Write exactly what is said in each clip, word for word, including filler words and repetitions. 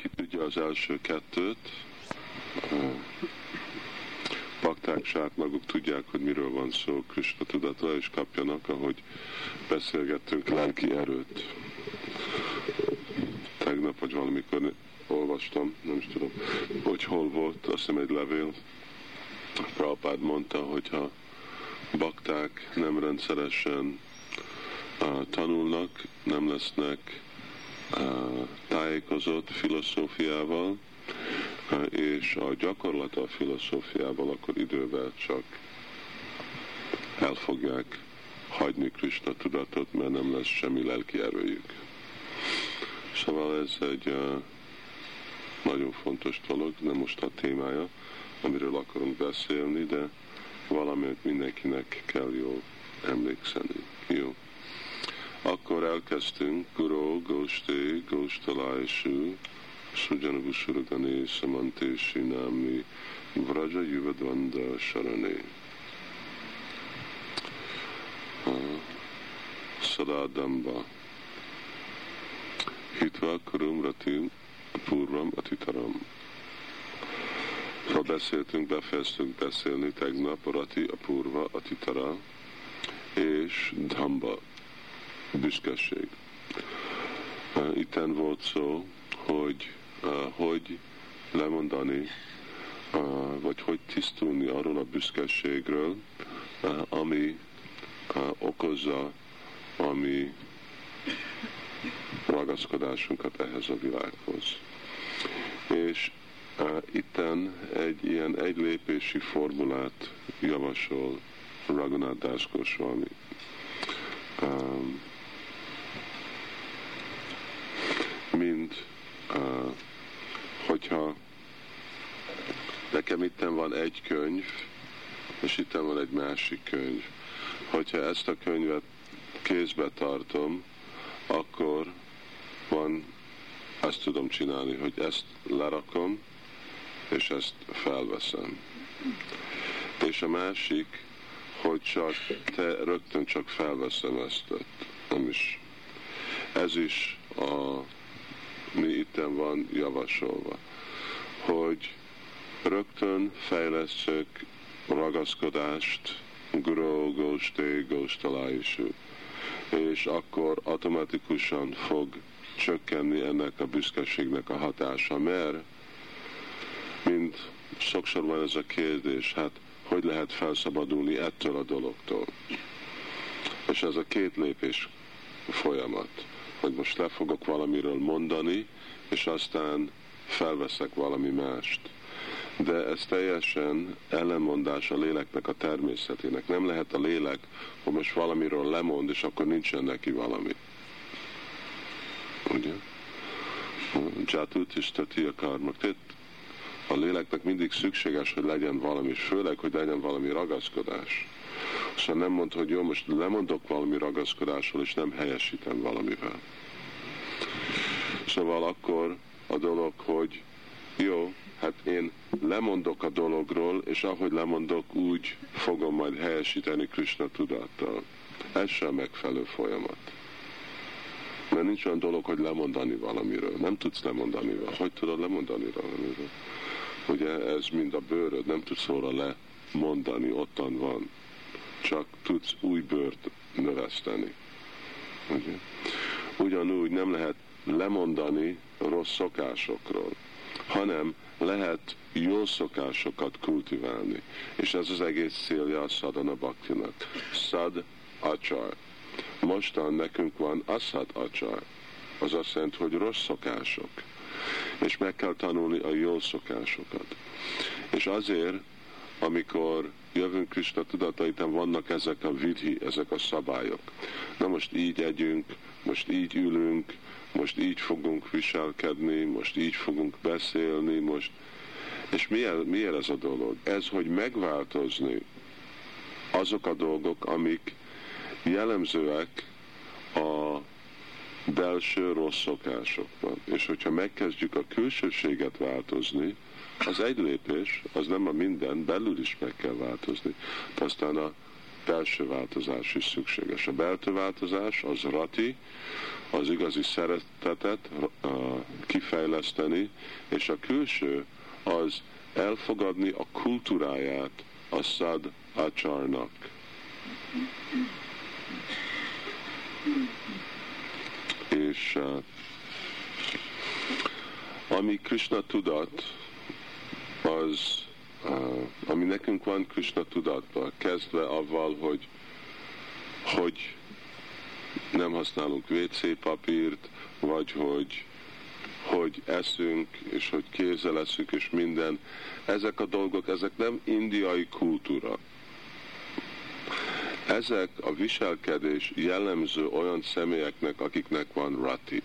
ki tudja az első kettőt, bakták saját maguk tudják, hogy miről van szó Krishna tudatra, és kapjanak, ahogy beszélgettünk, lelki erőt. Tegnap, vagy valamikor olvastam, nem is tudom, hogy hol volt, azt hiszem egy levél. Prabhupád mondta, hogyha bakták nem rendszeresen uh, tanulnak, nem lesznek uh, tájékozott filozófiával, uh, és a gyakorlata a filozófiával, akkor idővel csak el fogják hagyni Krishna tudatot, mert nem lesz semmi lelki erőjük. Szóval ez egy uh, nagyon fontos dolog, nem most a témája, amiről akarunk beszélni, de valamit mindenkinek kell jól emlékszeni. Jó. Akkor elkezdtünk Guru Goshte Goshtalájsú Sujanavu Suragani Samantési Námi Vraja Juvadvanda Sarane Szadádamba Hitva Kurum Ratim Purvam Atitaram. Ha beszéltünk, befejeztünk beszélni tegnap a Rati, a Purva, a Titara és Dhamba, büszkeség. Itten volt szó, hogy hogy lemondani, vagy hogy tisztulni arról a büszkeségről, ami okozza a mi ragaszkodásunkat ehhez a világhoz. És Uh, itten egy ilyen egylépési formulát javasol Raghunath Das Goswami. Um, mint uh, hogyha nekem itten van egy könyv, és itten van egy másik könyv. Hogyha ezt a könyvet kézbe tartom, akkor van, azt tudom csinálni, hogy ezt lerakom, és ezt felveszem. És a másik, hogy csak te rögtön csak felveszem ezt, nem is. Ez is a, mi itten van javasolva, hogy rögtön fejlesztjük ragaszkodást Guru Goshte Goshtalájsú, és akkor automatikusan fog csökkenni ennek a büszkeségnek a hatása, mert mint sokszor van ez a kérdés, hát hogy lehet felszabadulni ettől a dologtól? És ez a két lépés folyamat, hogy most le fogok valamiről mondani, és aztán felveszek valami mást. De ez teljesen ellenmondás a léleknek a természetének. Nem lehet a lélek, hogy most valamiről lemond, és akkor nincsen neki valami. Ugye? Jatut és tati a karmak. A léleknek mindig szükséges, hogy legyen valami, és főleg, hogy legyen valami ragaszkodás. Szóval nem mond, hogy jó, most lemondok valami ragaszkodásról, és nem helyesítem valamivel. Szóval akkor a dolog, hogy jó, hát én lemondok a dologról, és ahogy lemondok, úgy fogom majd helyesíteni Krishna tudattal. Ez sem megfelelő folyamat. Mert nincs olyan dolog, hogy lemondani valamiről. Nem tudsz lemondani valamiről. Hogy tudod lemondani valamiről? Ugye ez mind a bőröd, nem tudsz róla lemondani, ottan van. Csak tudsz új bőrt növeszteni. Ugye? Ugyanúgy nem lehet lemondani rossz szokásokról, hanem lehet jó szokásokat kultiválni. És ez az egész célja a Sadhana Bhaktinak. Sad Achar. Mostan nekünk van Asad Achar. Az azt jelenti, hogy rossz szokások. És meg kell tanulni a jó szokásokat. És azért, amikor jövünk Krishna tudataitan, vannak ezek a vidhi, ezek a szabályok. Na most így együnk, most így ülünk, most így fogunk viselkedni, most így fogunk beszélni, most... És miért, miért ez a dolog? Ez, hogy megváltozni azok a dolgok, amik jellemzőek a belső rossz szokásokban. És hogyha megkezdjük a külsőséget változni, az egy lépés, az nem a minden, belül is meg kell változni. De aztán a belső változás is szükséges. A belső változás az rati, az igazi szeretetet kifejleszteni, és a külső az elfogadni a kultúráját a Sad Acharnak. És uh, ami Krishna tudat, az, uh, ami nekünk van Krishna tudatban, kezdve avval, hogy, hogy nem használunk vé cé papírt, vagy hogy, hogy eszünk, és hogy kézzel eszünk, és minden. Ezek a dolgok, ezek nem indiai kultúra. Ezek a viselkedés jellemző olyan személyeknek, akiknek van rati.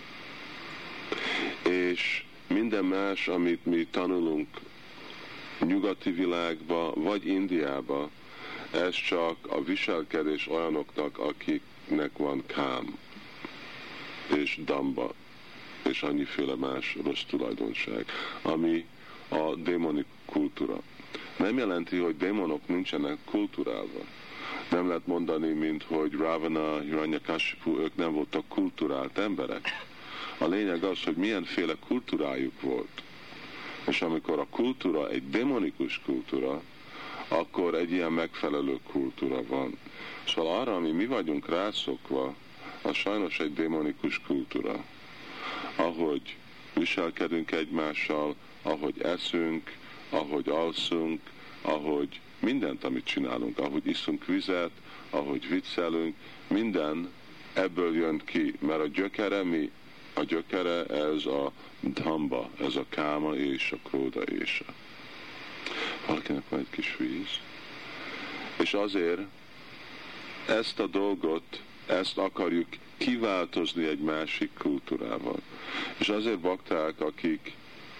És minden más, amit mi tanulunk nyugati világba, vagy Indiába, ez csak a viselkedés olyanoknak, akiknek van kám, és damba, és annyiféle más rossz tulajdonság, ami a démoni kultúra. Nem jelenti, hogy démonok nincsenek kulturálva. Nem lehet mondani, mint hogy Ravana, Hiranyakashipu, ők nem voltak kulturált emberek. A lényeg az, hogy milyenféle kultúrájuk volt. És amikor a kultúra egy demonikus kultúra, akkor egy ilyen megfelelő kultúra van. Szóval arra, ami mi vagyunk rászokva, az sajnos egy demonikus kultúra. Ahogy viselkedünk egymással, ahogy eszünk, ahogy alszunk, ahogy mindent, amit csinálunk, ahogy iszunk vizet, ahogy viccelünk, minden ebből jön ki, mert a gyökere mi? A gyökere ez a dhamba, ez a káma és a króda és a... Valakinek van egy kis víz. És azért ezt a dolgot, ezt akarjuk kiváltozni egy másik kultúrával. És azért bakták, akik,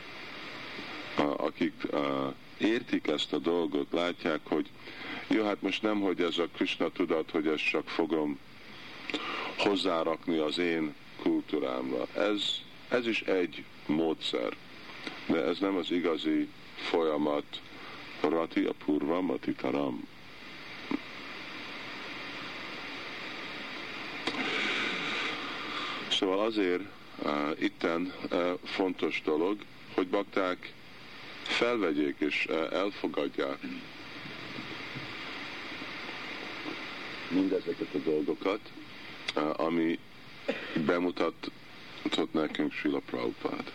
akik értik ezt a dolgot, látják, hogy jó, hát most nem, hogy ez a Krishna tudat, hogy ezt csak fogom hozzárakni az én kultúrámra. Ez, ez is egy módszer, de ez nem az igazi folyamat, rati a purva matitaram. Szóval azért uh, itten uh, fontos dolog, hogy bakták felvegyék és uh, elfogadják mindezeket a dolgokat, uh, ami bemutatott nekünk Srila Prabhupád.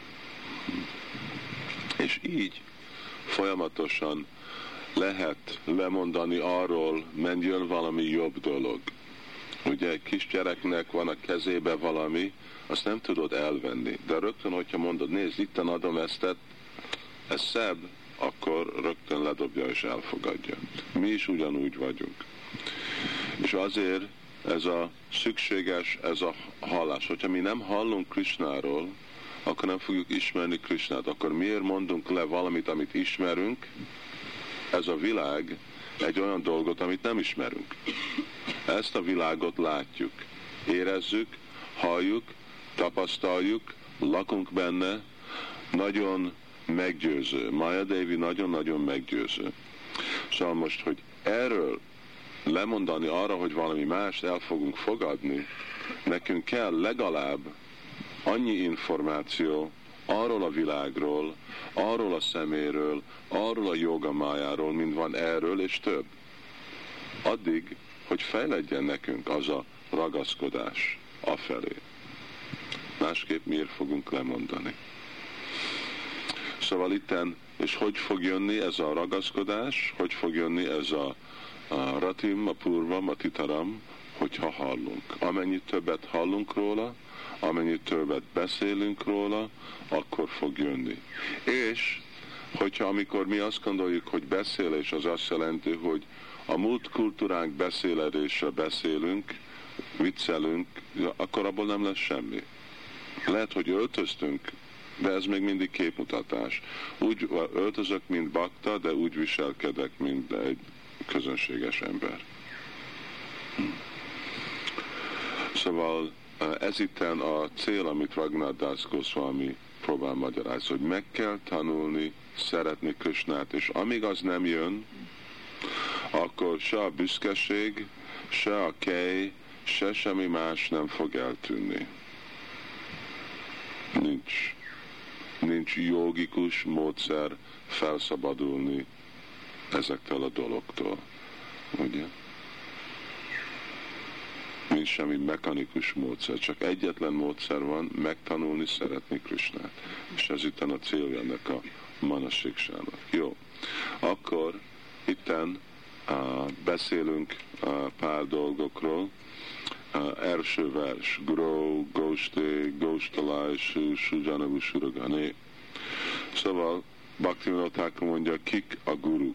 És így folyamatosan lehet lemondani arról, menj jön valami jobb dolog. Ugye egy kisgyereknek van a kezébe valami, azt nem tudod elvenni. De rögtön, hogyha mondod, nézd, itten adom ezt, ez szebb, akkor rögtön ledobja és elfogadja. Mi is ugyanúgy vagyunk. És azért ez a szükséges, ez a hallás. Hogyha mi nem hallunk Krishnáról, akkor nem fogjuk ismerni Krishnát. Akkor miért mondunk le valamit, amit ismerünk? Ez a világ egy olyan dolgot, amit nem ismerünk. Ezt a világot látjuk, érezzük, halljuk, tapasztaljuk, lakunk benne, nagyon meggyőző. Maya Devi nagyon-nagyon meggyőző. Szóval most, hogy erről lemondani arra, hogy valami mást el fogunk fogadni, nekünk kell legalább annyi információ arról a világról, arról a szeméről, arról a jogamájáról, mint van erről, és több. Addig, hogy fejledjen nekünk az a ragaszkodás afelé. Másképp miért fogunk lemondani? Szóval itten, és hogy fog jönni ez a ragaszkodás, hogy fog jönni ez a, a ratim, a purvam, a titaram, hogyha hallunk. Amennyit többet hallunk róla, amennyit többet beszélünk róla, akkor fog jönni. És, hogyha amikor mi azt gondoljuk, hogy beszélés az azt jelenti, hogy a múlt kultúránk beszéledésre beszélünk, viccelünk, akkor abból nem lesz semmi. Lehet, hogy öltöztünk, de ez még mindig képmutatás. Úgy öltözök, mint bakta, de úgy viselkedek, mint egy közönséges ember. Szóval ez itten a cél, amit Raghunath Das Goswami próbál magyarázni, hogy meg kell tanulni, szeretni Krishnát, és amíg az nem jön, akkor se a büszkeség, se a kej, se semmi más nem fog eltűnni. Nincs. Nincs jogikus módszer felszabadulni ezektől a dologtól. Ugye? Nincs semmi mechanikus módszer, csak egyetlen módszer van, megtanulni szeretni Krisnát. És ez itt a célja ennek a Manasiksának. Jó. Akkor itten uh, beszélünk uh, pár dolgokról. Uh, első vers. Gro, Goste, Gostalai, Sujanavu, Suragane. Szóval Bhaktivinoda Thakur mondja, kik a guruk.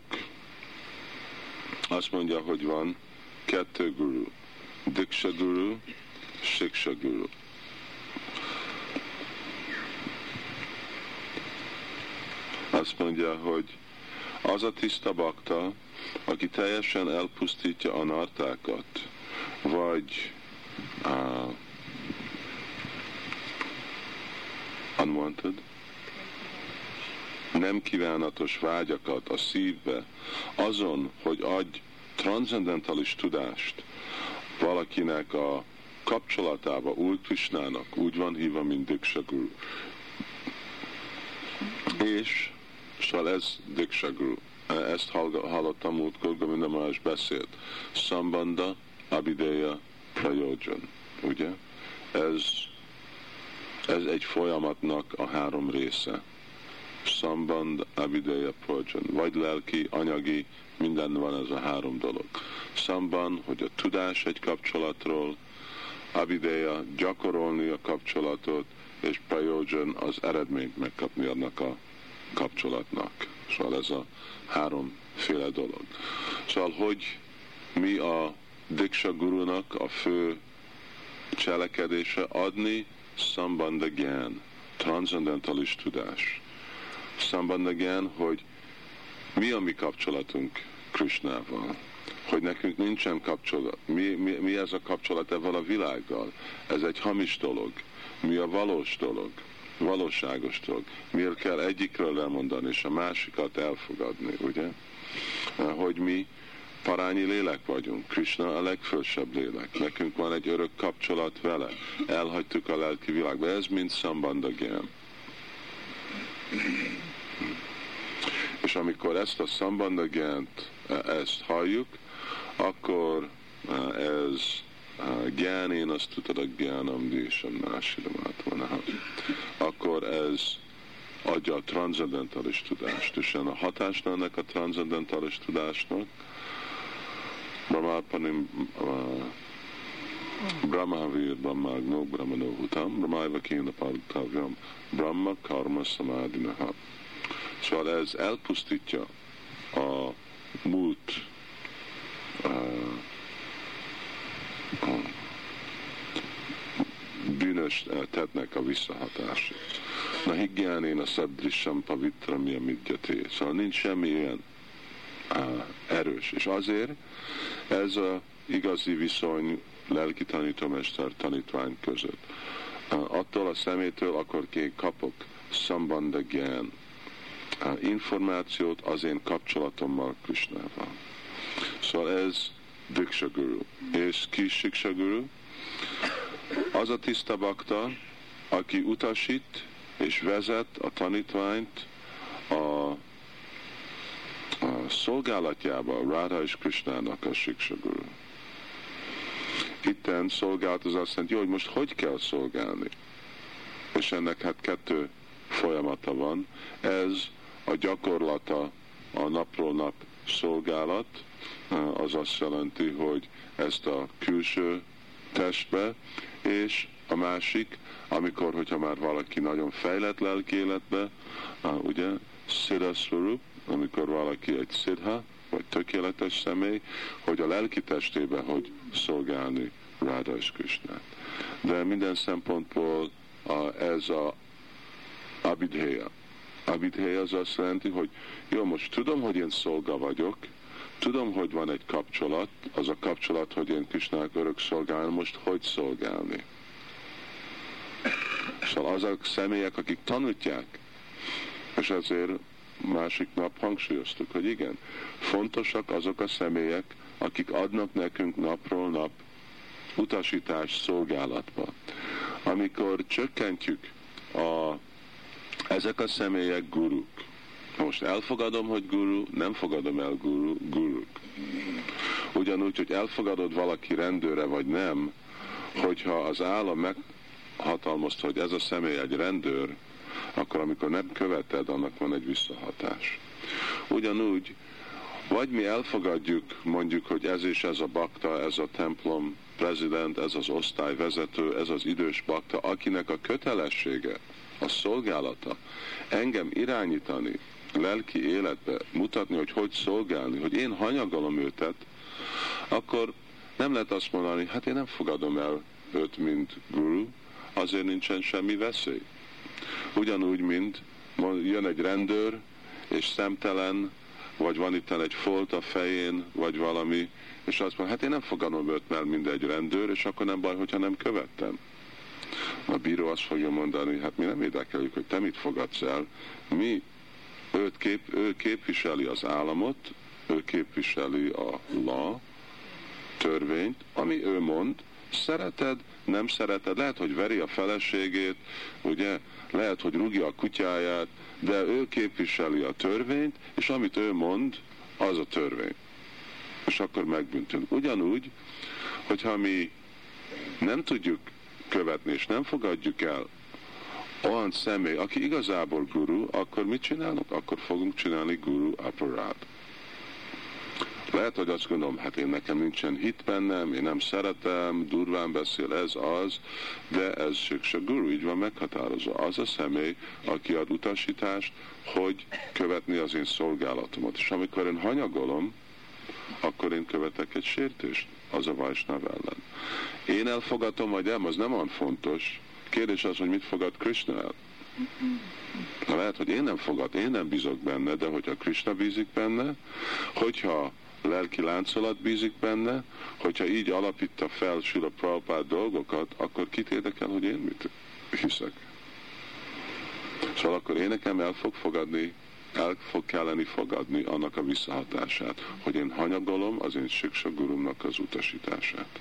Azt mondja, hogy van kettő guru. Diksha guru, Shiksha guru. Azt mondja, hogy az a tiszta bakta, aki teljesen elpusztítja a nartákat, vagy uh, unwanted, nem kívánatos vágyakat a szívbe, azon, hogy adj transzendentális tudást valakinek a kapcsolatába Úr Krisnának, úgy van hívva, mint Diksha Guru. És szóval ez Diksha Guru. Ezt hallottam múltkor, Govinda Maharaj beszélt. Sambandha, Abhideya, Prayojan. Ugye? Ez, ez egy folyamatnak a három része. Sambandha, Abhideya, Prayojan. Vagy lelki, anyagi, minden van ez a három dolog. Sambandha, hogy a tudás egy kapcsolatról, Abhideya, gyakorolni a kapcsolatot, és Prayojan, az eredményt megkapni annak a kapcsolatnak. Szóval ez a háromféle dolog. Szóval, hogy mi a Diksha Gurunak a fő cselekedése? Adni Sambandha Gyan, transzendentális tudás. Sambandha Gyan, hogy mi a mi kapcsolatunk Krisnával, hogy nekünk nincsen kapcsolat. Mi, mi, mi ez a kapcsolat ezzel a világgal? Ez egy hamis dolog. Mi a valós dolog? Valóságos dolog. Miért kell egyikről lemondani, és a másikat elfogadni, ugye? Hogy mi parányi lélek vagyunk. Krishna a legfelsőbb lélek. Nekünk van egy örök kapcsolat vele. Elhagytuk a lelki világba. Ez mind Sambandha Gyan. És amikor ezt a Sambandha Gyant, ezt halljuk, akkor ez Gyán, én azt tudod, a Gyánam Désam Násiramát van. Akkor ez adja a transzendentális tudást. És a hatásna ennek a transzendentális tudásnak Brahmapanim Brahmavir Brahmagno Brahmanohutam Brahmaiva Kéna Parutavyam Brahma Karma Samadinaha. Szóval ez elpusztítja a múlt a, a bűnös tettnek a visszahatását. Na higgyánén a szabdrissam pavitra mi a midjaté. Szóval nincs semmi ilyen á, erős. És azért ez az igazi viszony lelki tanítómester tanítvány között. Attól a szemétől akkor én kapok Sambandha Gyan, információt az én kapcsolatommal Krisnával. Szóval ez Diksha Guru. És ki Shiksha Guru? Az a tiszta bakta, aki utasít és vezet a tanítványt a, a szolgálatjába Radha és Krishnának a Shiksha Guru. Itten szolgálat az azt jelenti, hogy most hogy kell szolgálni. És ennek hát kettő folyamata van. Ez a gyakorlata a napról nap szolgálat, az azt jelenti, hogy ezt a külső testbe, és a másik, amikor, hogyha már valaki nagyon fejlett lelki életbe, ugye, Siddha Swarup, amikor valaki egy Siddha, vagy tökéletes személy, hogy a lelki testében hogy szolgálni Radha és Krishnát. De minden szempontból a, ez a Abhideya. Abhideya az azt jelenti, hogy jó, most tudom, hogy én szolga vagyok, tudom, hogy van egy kapcsolat, az a kapcsolat, hogy én Krisnának örök szolgálni, most hogy szolgálni. Szóval azok személyek, akik tanítják, és ezért másik nap hangsúlyoztuk, hogy igen, fontosak azok a személyek, akik adnak nekünk napról nap utasítás szolgálatba. Amikor csökkentjük a, ezek a személyek guruk. Most elfogadom, hogy guru, nem fogadom el guru, guruk. Ugyanúgy, hogy elfogadod valaki rendőre vagy nem, hogyha az állam meghatalmazta, hogy ez a személy egy rendőr, akkor amikor nem követed, annak van egy visszahatás. Ugyanúgy, vagy mi elfogadjuk, mondjuk, hogy ez és ez a bakta, ez a templom prezident, ez az osztályvezető, ez az idős bakta, akinek a kötelessége, a szolgálata engem irányítani, lelki életbe, mutatni, hogy hogy szolgálni, hogy én hanyagolom őtet, akkor nem lehet azt mondani, hát én nem fogadom el őt, mint guru, azért nincsen semmi veszély. Ugyanúgy, mint jön egy rendőr, és szemtelen, vagy van itt egy folt a fején, vagy valami, és azt mondja, hát én nem fogadom őt, mert mindegy rendőr, és akkor nem baj, hogyha nem követtem. A bíró azt fogja mondani, hát mi nem érdekeljük, hogy te mit fogadsz el, mi őt kép, ő képviseli az államot, ő képviseli a law, törvényt, ami ő mond, szereted, nem szereted, lehet, hogy veri a feleségét, ugye, lehet, hogy rúgja a kutyáját, de ő képviseli a törvényt, és amit ő mond, az a törvény. És akkor megbüntünk. Ugyanúgy, hogyha mi nem tudjuk követni, és nem fogadjuk el olyan személy, aki igazából guru, akkor mit csinálunk? Akkor fogunk csinálni guru aparát. Lehet, hogy azt gondolom, hát én nekem nincsen hit bennem, én nem szeretem, durván beszél, ez az, de ez a guru, így van meghatározva. Az a személy, aki ad utasítást, hogy követni az én szolgálatomat. És amikor én hanyagolom, akkor én követek egy sértést, az a Vajsnáv ellen. Én elfogadom, vagy nem, az nem olyan fontos. Kérdés az, hogy mit fogad Krishna el. Na, lehet, hogy én nem fogad, én nem bízok benne, de hogyha Krishna bízik benne, hogyha lelki láncolat bízik benne, hogyha így alapítta fel Srila Prabhupád dolgokat, akkor kit érdekel, hogy én mit hiszek. Szóval akkor én nekem el fog fogadni, el fog kelleni fogadni annak a visszahatását, hogy én hanyagolom az én Siksa Gurumnak az utasítását,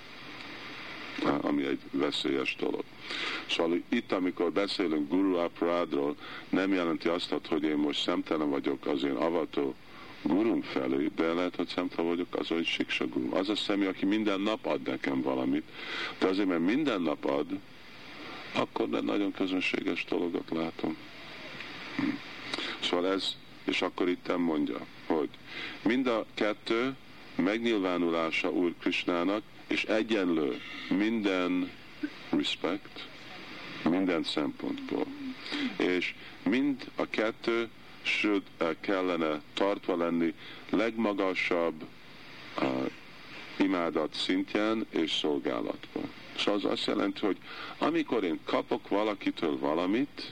ami egy veszélyes dolog. Szóval itt, amikor beszélünk Guru Aparádról, nem jelenti azt, hogy én most szemtelen vagyok az én avató gurum felé, de lehet, hogy szemtelen vagyok az, hogy Siksa Gurum. Az a személy, aki minden nap ad nekem valamit, de azért, mert minden nap ad, akkor nagyon közönséges dologot látom. Hm. Szóval ez, és akkor itt mondja, hogy mind a kettő megnyilvánulása Úr Krishnának, és egyenlő minden respect, minden szempontból. És mind a kettő should, uh, kellene tartva lenni legmagasabb uh, imádat szintjén és szolgálatban. Szóval az azt jelenti, hogy amikor én kapok valakitől valamit,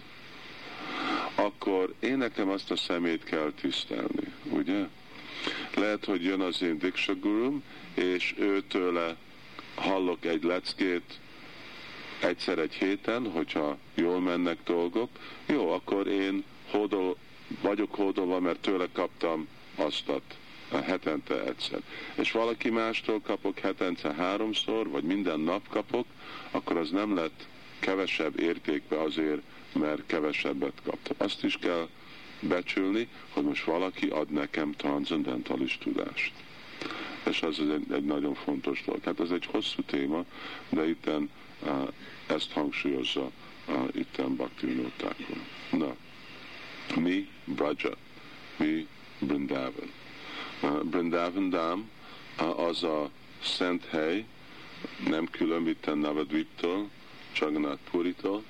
akkor én nekem azt a szemét kell tisztelni, ugye? Lehet, hogy jön az én Diksha Gurum, és őtőle hallok egy leckét egyszer egy héten, hogyha jól mennek dolgok, jó, akkor én hódol, vagyok hódolva, mert tőle kaptam azt a hetente egyszer. És valaki mástól kapok hetente háromszor, vagy minden nap kapok, akkor az nem lett kevesebb értékbe azért, mert kevesebbet kaptam. Azt is kell becsülni, hogy most valaki ad nekem transzendentális tudást. És az egy, egy nagyon fontos dolog. Hát ez egy hosszú téma, de itten uh, ezt hangsúlyozza uh, itten Bhaktivinoda Thakur. Na, mi Braja, mi Brindavan. Uh, Brindavan Dham uh, az a szent hely, nem külön itten Navadviptól, Jagannath Puritól,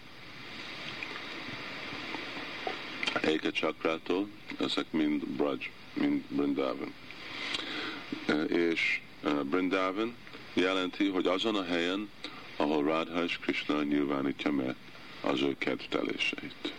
Eka Chakrától, ezek mind Braj, mind Brindavan. És Brindavan jelenti, hogy azon a helyen, ahol Radha és Krishna nyilvánítja meg az ő kedvteléseit.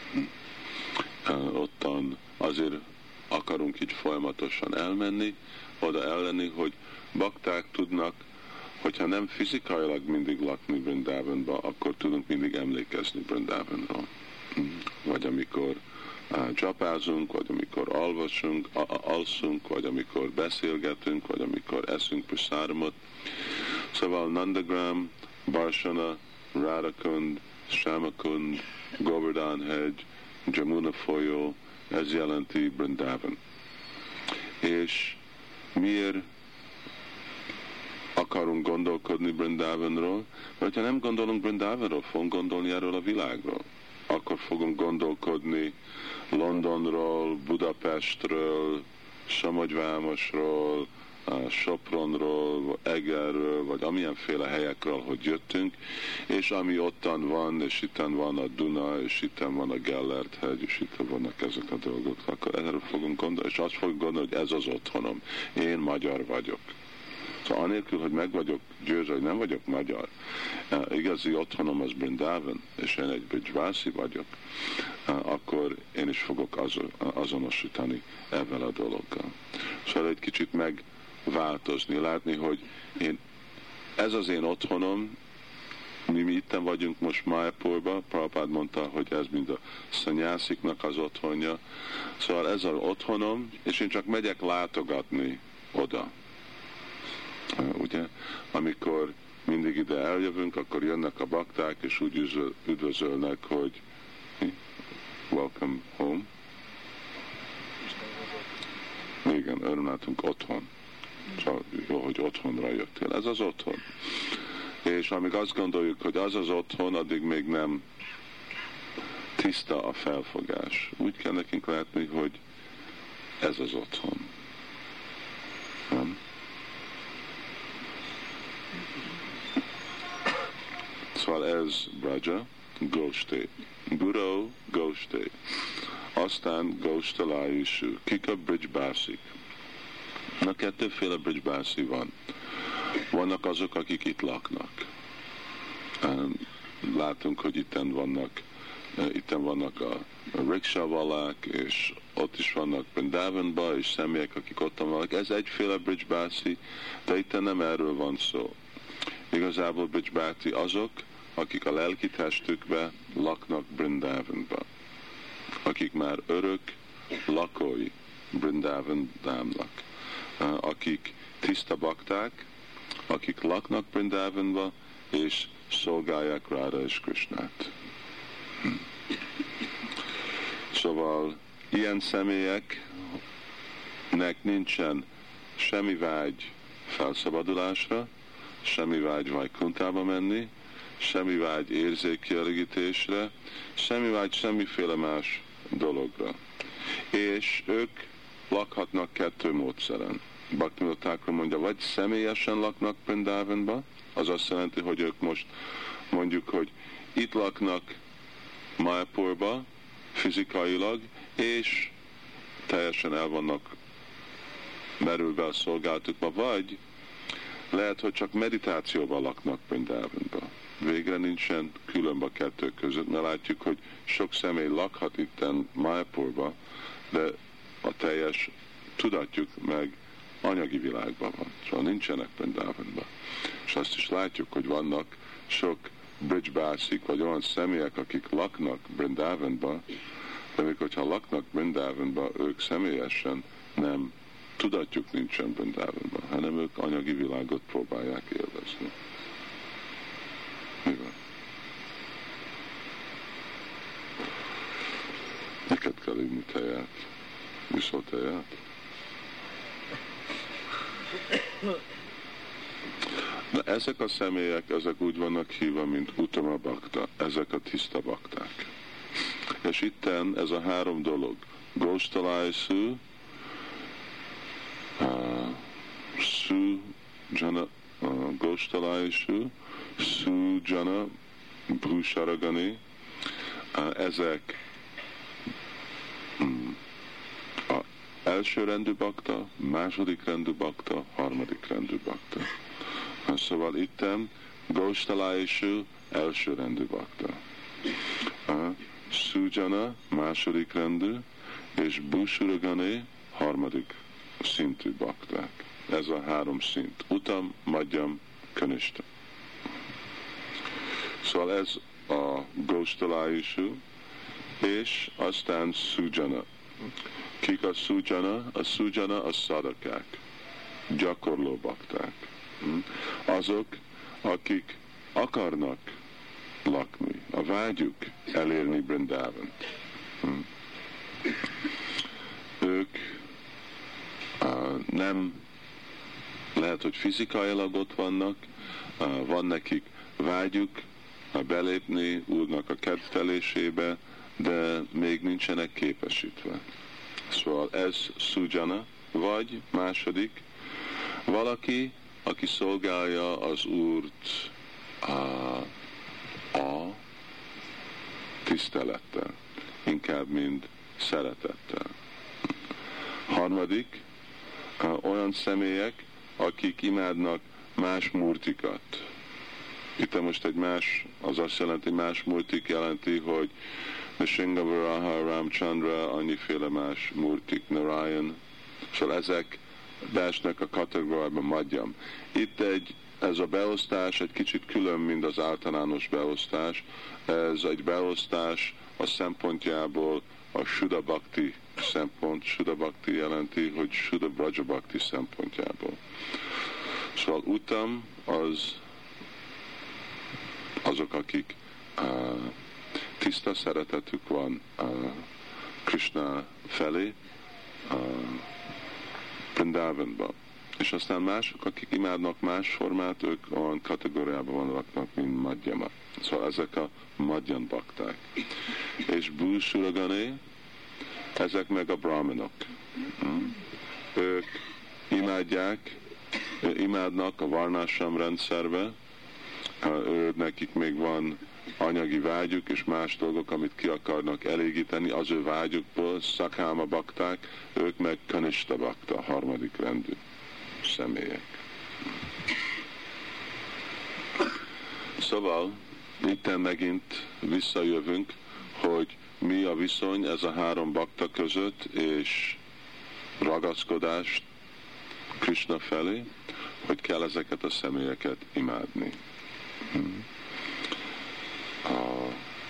Ottan azért akarunk így folyamatosan elmenni, oda ellenni, hogy bakták tudnak, hogyha nem fizikailag mindig lakni Brindavanba, akkor tudunk mindig emlékezni Brindavanról. Vagy amikor uh, csapázunk, vagy amikor alvasunk, a- a- alszunk, vagy amikor beszélgetünk, vagy amikor eszünk prasáramot. Szóval Nandagram, Barsana, Radhakund, Shamakund, Govardhan hegy, Jamuna folyó, ez jelenti Brindavan. És miért akarunk gondolkodni Brindavanról? Mert ha nem gondolunk Brindavanról, fogunk gondolni erről a világról. Akkor fogunk gondolkodni Londonról, Budapestről, Somogyvámosról, Sopronról, Egerről, vagy amilyenféle helyekről, hogy jöttünk, és ami ottan van, és itten van a Duna, és itten van a Gellert hegy, és itt vannak ezek a dolgok, akkor erről fogunk gondolni, és azt fogunk gondolni, hogy ez az otthonom. Én magyar vagyok. Szóval anélkül, hogy meg vagyok győző, hogy nem vagyok magyar, igazi otthonom az Brindavan, és én egy Brijvasi vagyok, akkor én is fogok azonosítani ebben a dologgal. Szóval egy kicsit megváltozni, látni, hogy én, ez az én otthonom, mi, mi itten vagyunk most Mayapurba, Prabhupád mondta, hogy ez mind a szanyásziknak az otthonja, szóval ez az otthonom, és én csak megyek látogatni oda. Ugye, amikor mindig ide eljövünk, akkor jönnek a bakták, és úgy üdvözölnek, hogy welcome home. Igen, örömlátunk otthon. Szóval jó, hogy otthonra jöttél. Ez az otthon. És amíg azt gondoljuk, hogy az az otthon, addig még nem tiszta a felfogás. Úgy kell nekünk látni, hogy ez az otthon. Nem? Szóval ez Braja, Goshté. Guru, Goshté. Aztán Goshtalájusú. Kik a Brijbászik? Na, kettőféle Brijbászi van. Vannak azok, akik itt laknak. Látunk, hogy itten vannak, itten vannak a rikshavalák, és ott is vannak Brindavanban, és személyek, akik ott vannak. Ez egyféle Brijbászi, de itten nem erről van szó. Igazából Brijbáti azok, akik a lelki testükbe laknak Brindavanba, akik már örök lakói Brindavan dámnak, akik tiszta bakták, akik laknak Brindavanba, és szolgálják Ráda és Krishnát. Szóval ilyen személyeknek nincsen semmi vágy felszabadulásra, semmi vágy Vajkuntába menni, semmi vágy érzékkielégítésre, semmi vágy semmiféle más dologra. És ők lakhatnak kettő módszeren. Bhaktivinoda Thakur mondja, vagy személyesen laknak Brindavanba, az azt jelenti, hogy ők most mondjuk, hogy itt laknak Mayapurba fizikailag, és teljesen el vannak merülve a szolgálatukba, vagy lehet, hogy csak meditációval laknak Brindavanba. Végre nincsen különb a kettő között, mert látjuk, hogy sok személy lakhat itten Mayapurba, de a teljes tudatjuk meg anyagi világban van. Szóval nincsenek Brindavanban. És azt is látjuk, hogy vannak sok Brijbászik, vagy olyan személyek, akik laknak Brindavanban, de még hogyha laknak Brindavanban, ők személyesen nem tudatjuk nincsen Brindavanban, hanem ők anyagi világot próbálják élvezni. Mi van? Neked kell inni teját. Viszol teját? Na, ezek a személyek, ezek úgy vannak hívva, mint Uttama Bhakta, ezek a tiszta bakták. És itten ez a három dolog, Goshtalájusú, Sujana, Goshtalájusú, Sujana, Bhusharagani, ezek a első rendű bakta, második rendű bakta, harmadik rendű bakta. Szóval itten Goshtalájusú első rendű bakta. Sujana második rendű, és Bhusharagani harmadik szintű bakták. Ez a három szint. Utam, Madhyam, Kanishta. Szóval ez a Goshtalájusú, és aztán Sujana. Kik a Sujana? A Sujana a szadakák, gyakorló bakták. Azok, akik akarnak lakni. A vágyuk elérni Brindavan. Hm. Ők uh, nem lehet, hogy fizikailag ott vannak, uh, van nekik vágyuk uh, belépni Úrnak a kedvelésébe, de még nincsenek képesítve. Szóval ez szujana, vagy második, valaki, aki szolgálja az Úrt a, a tisztelettel, inkább mint szeretettel. Harmadik, olyan személyek, akik imádnak más murtikat. Itt most egy más, az azt jelenti, más murtik jelenti, hogy Nrsinga Varaha, Ramchandra, annyiféle más murtik, Narayan, szóval ezek beesnek a kategóriába Madhyam. Itt egy, ez a beosztás egy kicsit külön, mint az általános beosztás. Ez egy beosztás a szempontjából a Shuddha Bhakti szempont. Shuddha Bhakti jelenti, hogy Shuddha Braja Bhakti szempontjából. Szóval utam az azok, akik uh, tiszta szeretetük van uh, Krishna felé, uh, Vrindavanban. És aztán mások, akik imádnak más formát, ők olyan kategóriában vannak, mint Madhyama. Szóval ezek a Madhyan bakták. És Bhúsuragané, ezek meg a brahmanok. Hmm. Ők imádják, imádnak a varnásam rendszerbe, ő, nekik még van anyagi vágyuk és más dolgok, amit ki akarnak elégíteni az ő vágyukból, szakáma bakták, ők meg kanista bakta, harmadik rendű személyek. Szóval itten megint visszajövünk, hogy mi a viszony ez a három bakta között, és ragaszkodást Krishna felé, hogy kell ezeket a személyeket imádni. Hmm. A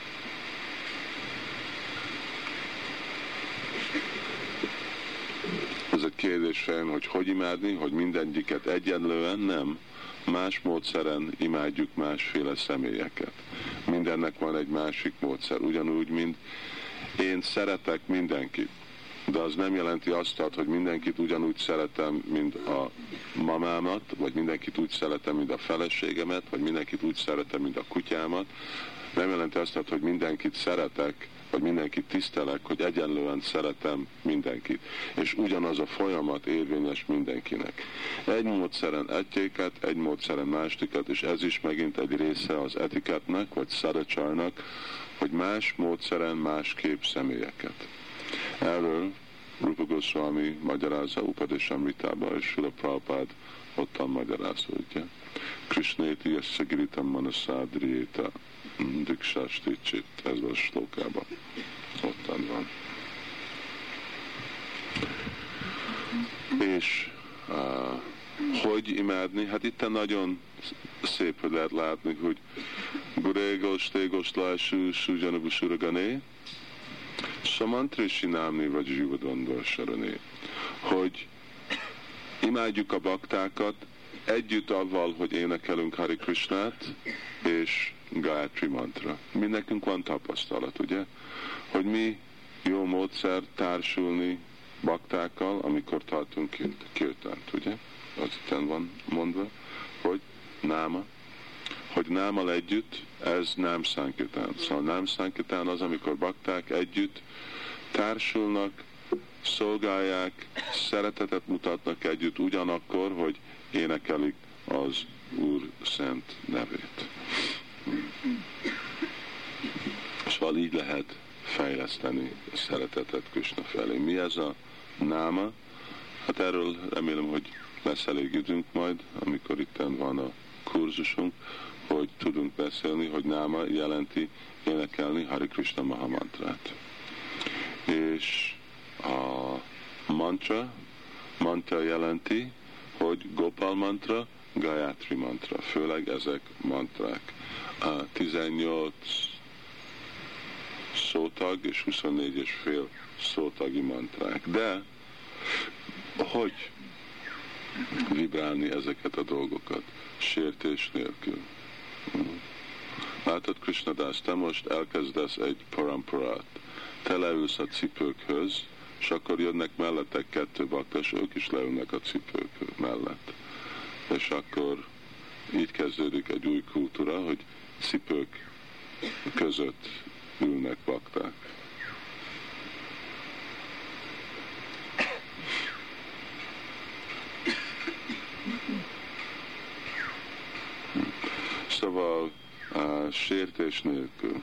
ez a kérdés fejön, hogy hogy imádni, hogy mindegyiket egyenlően, nem. Más módszeren imádjuk másféle személyeket. Mindennek van egy másik módszer. Ugyanúgy, mint én szeretek mindenkit, de az nem jelenti azt, hogy mindenkit ugyanúgy szeretem, mint a mamámat, vagy mindenkit úgy szeretem, mint a feleségemet, vagy mindenkit úgy szeretem, mint a kutyámat. Nem jelenti azt, hogy mindenkit szeretek, vagy mindenkit tisztelek, hogy egyenlően szeretem mindenkit. És ugyanaz a folyamat érvényes mindenkinek. Egy módszeren egyéket, egy módszeren másikat, és ez is megint egy része az etiketnek, vagy szadacsarnak, hogy más módszeren másképp személyeket. Erről Rupa Goswami magyarázza Upadeshamritában, és Srila Prabhupád ottan magyarázza, ugye? Krishnéti yasszagiritam manaszádriéta diksástécsit, ez a slókában. Ottan van. És uh, hogy imádni? Hát itt nagyon szép, hogy lehet látni, hogy Gurégos, Tégos, Lású, Sujanabusuragané, Samantrishi námni vagy Zsivadandvarsarané, hogy imádjuk a baktákat együtt avval, hogy énekelünk Hari Krishnát és Gayatri mantra. Mi nekünk van tapasztalat, ugye? Hogy mi jó módszer társulni baktákkal, amikor tartunk kirtánt, ugye? Az itt van mondva, hogy náma, hogy námal együtt, ez nem szánkirtán. Szóval nem szánkirtán az, amikor bakták együtt társulnak, szolgálják, szeretetet mutatnak együtt ugyanakkor, hogy énekelik az Úr szent nevét. Szóval így lehet fejleszteni a szeretetet Krishna felé. Mi ez a náma? Hát erről remélem, hogy lesz elég időnk majd, amikor itten van a kurzusunk, hogy tudunk beszélni, hogy náma jelenti énekelni Hari Krishna Mahamantrát. És a mantra, mantra jelenti, hogy Gopal mantra, Gayatri mantra, főleg ezek mantrák. A tizennyolc szótag és huszonnégy és fél szótagi mantrák. De hogy vibrálni ezeket a dolgokat sértés nélkül? Látod, Krishnadász, te most elkezdesz egy paramparát. Te leülsz a cipőkhöz, és akkor jönnek mellettek kettő bakta, és ők is leülnek a cipők mellett. És akkor így kezdődik egy új kultúra, hogy cipők között ülnek bakták. Szóval uh, sértés nélkül.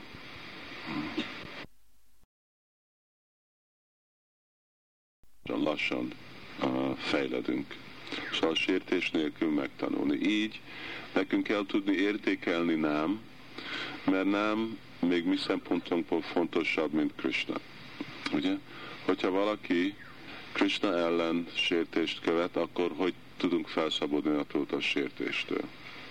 Lassan uh, fejledünk. Szóval sértés nélkül megtanulni. Így nekünk kell tudni értékelni nem, mert nem még mi szempontunkból fontosabb, mint Krishna. Ugye? Hogyha valaki Krishna ellen sértést követ, akkor hogy tudunk felszabadulni attól a sértéstől?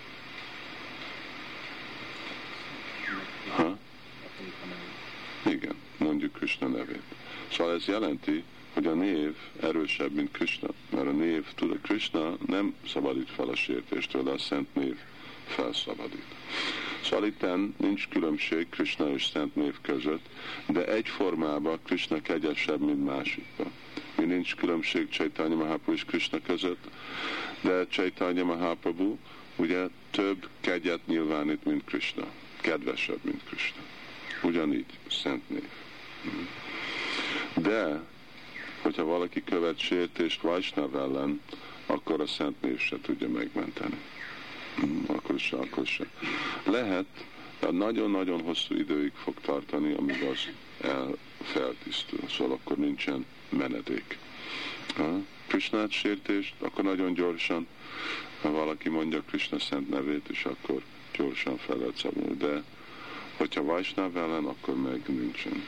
Ha? Igen, mondjuk Krishna nevét. Szóval ez jelenti, hogy a név erősebb, mint Krishna. Mert a név, tudod, Krishna nem szabadít fel a sértéstől, de a szent név felszabadít. Szóval itten nincs különbség Krishna és szent név között, de egyformában Krishna kegyesebb, mint másikban. Mi nincs különbség Chaitanya Mahaprabhu és Krishna között, de Chaitanya Mahaprabhu ugye több kegyet nyilvánít, mint Krishna. Kedvesebb, mint Krishna. Ugyanígy, szent név. De hogyha valaki követ sértést Vajsnav ellen, akkor a szent név se tudja megmenteni. Akkor se, akkor se. Lehet, de nagyon-nagyon hosszú időig fog tartani, amíg az el feltisztul. Szóval akkor nincsen menedék. Krishnát sértést, akkor nagyon gyorsan, ha valaki mondja Krishna szent nevét, és akkor gyorsan fel lehet szabadulni. De hogyha Vajsnav ellen, akkor meg nincsen.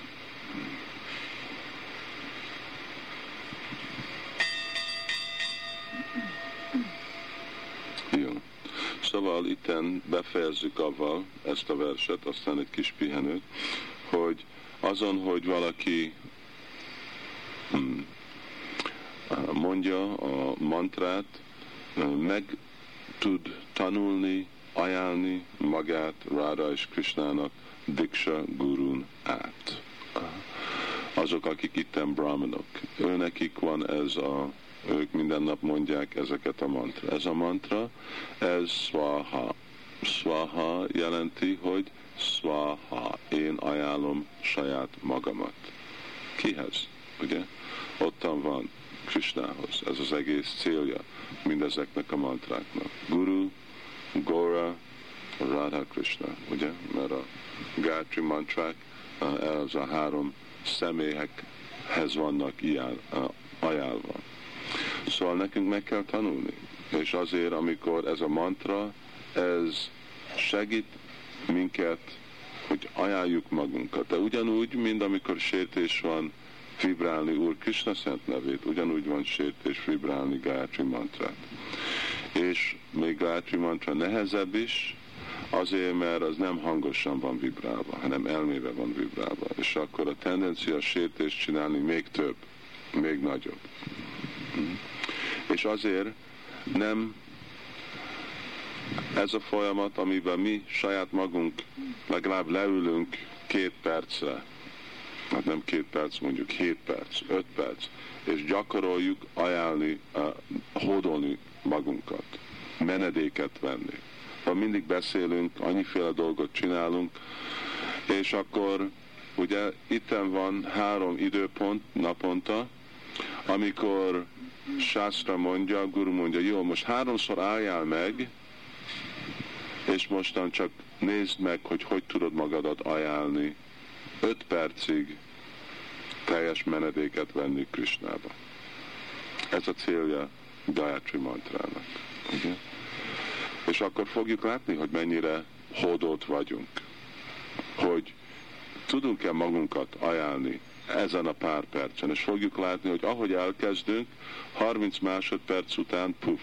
Jó. Szóval itten befejezzük avval ezt a verset, aztán egy kis pihenőt, hogy azon, hogy valaki hmm, mondja a mantrát, meg tud tanulni, ajánlni magát Ráda és Krishnának Diksha Gurun át. Azok, akik itten brahmanok, őnekik van ez a, ők minden nap mondják ezeket a mantra. Ez a mantra, ez swaha. Swaha jelenti, hogy swaha, én ajánlom saját magamat. Kihez? Ugye? Ottan van Krishnához. Ez az egész célja mindezeknek a mantráknak. Guru, Gora, Radha Krishna, ugye? Mert a Gayatri mantrák, ez a három személyekhez vannak ilyen ajánlva. Szóval nekünk meg kell tanulni. És azért, amikor ez a mantra, ez segít minket, hogy ajánljuk magunkat. De ugyanúgy, mint amikor sértés van vibrálni Úr Krishna szent nevét, ugyanúgy van sértés vibrálni Gayatri mantrát. És még Gayatri mantra nehezebb is, azért, mert az nem hangosan van vibrálva, hanem elmébe van vibrálva. És akkor a tendencia a sértést csinálni még több, még nagyobb. És azért nem ez a folyamat, amiben mi saját magunk legalább leülünk két percre, hát nem két perc, mondjuk hét perc, öt perc, és gyakoroljuk ajánlni, uh, hódolni magunkat, menedéket venni. Ha mindig beszélünk, annyiféle dolgot csinálunk, és akkor ugye itten van három időpont naponta, amikor Sásztra mondja, Guru mondja, jó, most háromszor álljál meg, és mostan csak nézd meg, hogy hogy tudod magadat ajánlni öt percig teljes menedéket venni Krishnába. Ez a célja Gayatri mantrának. Okay? És akkor fogjuk látni, hogy mennyire hódolt vagyunk. Hogy tudunk-e magunkat ajánlni ezen a pár percen, és fogjuk látni, hogy ahogy elkezdünk, harminc másodperc után puff,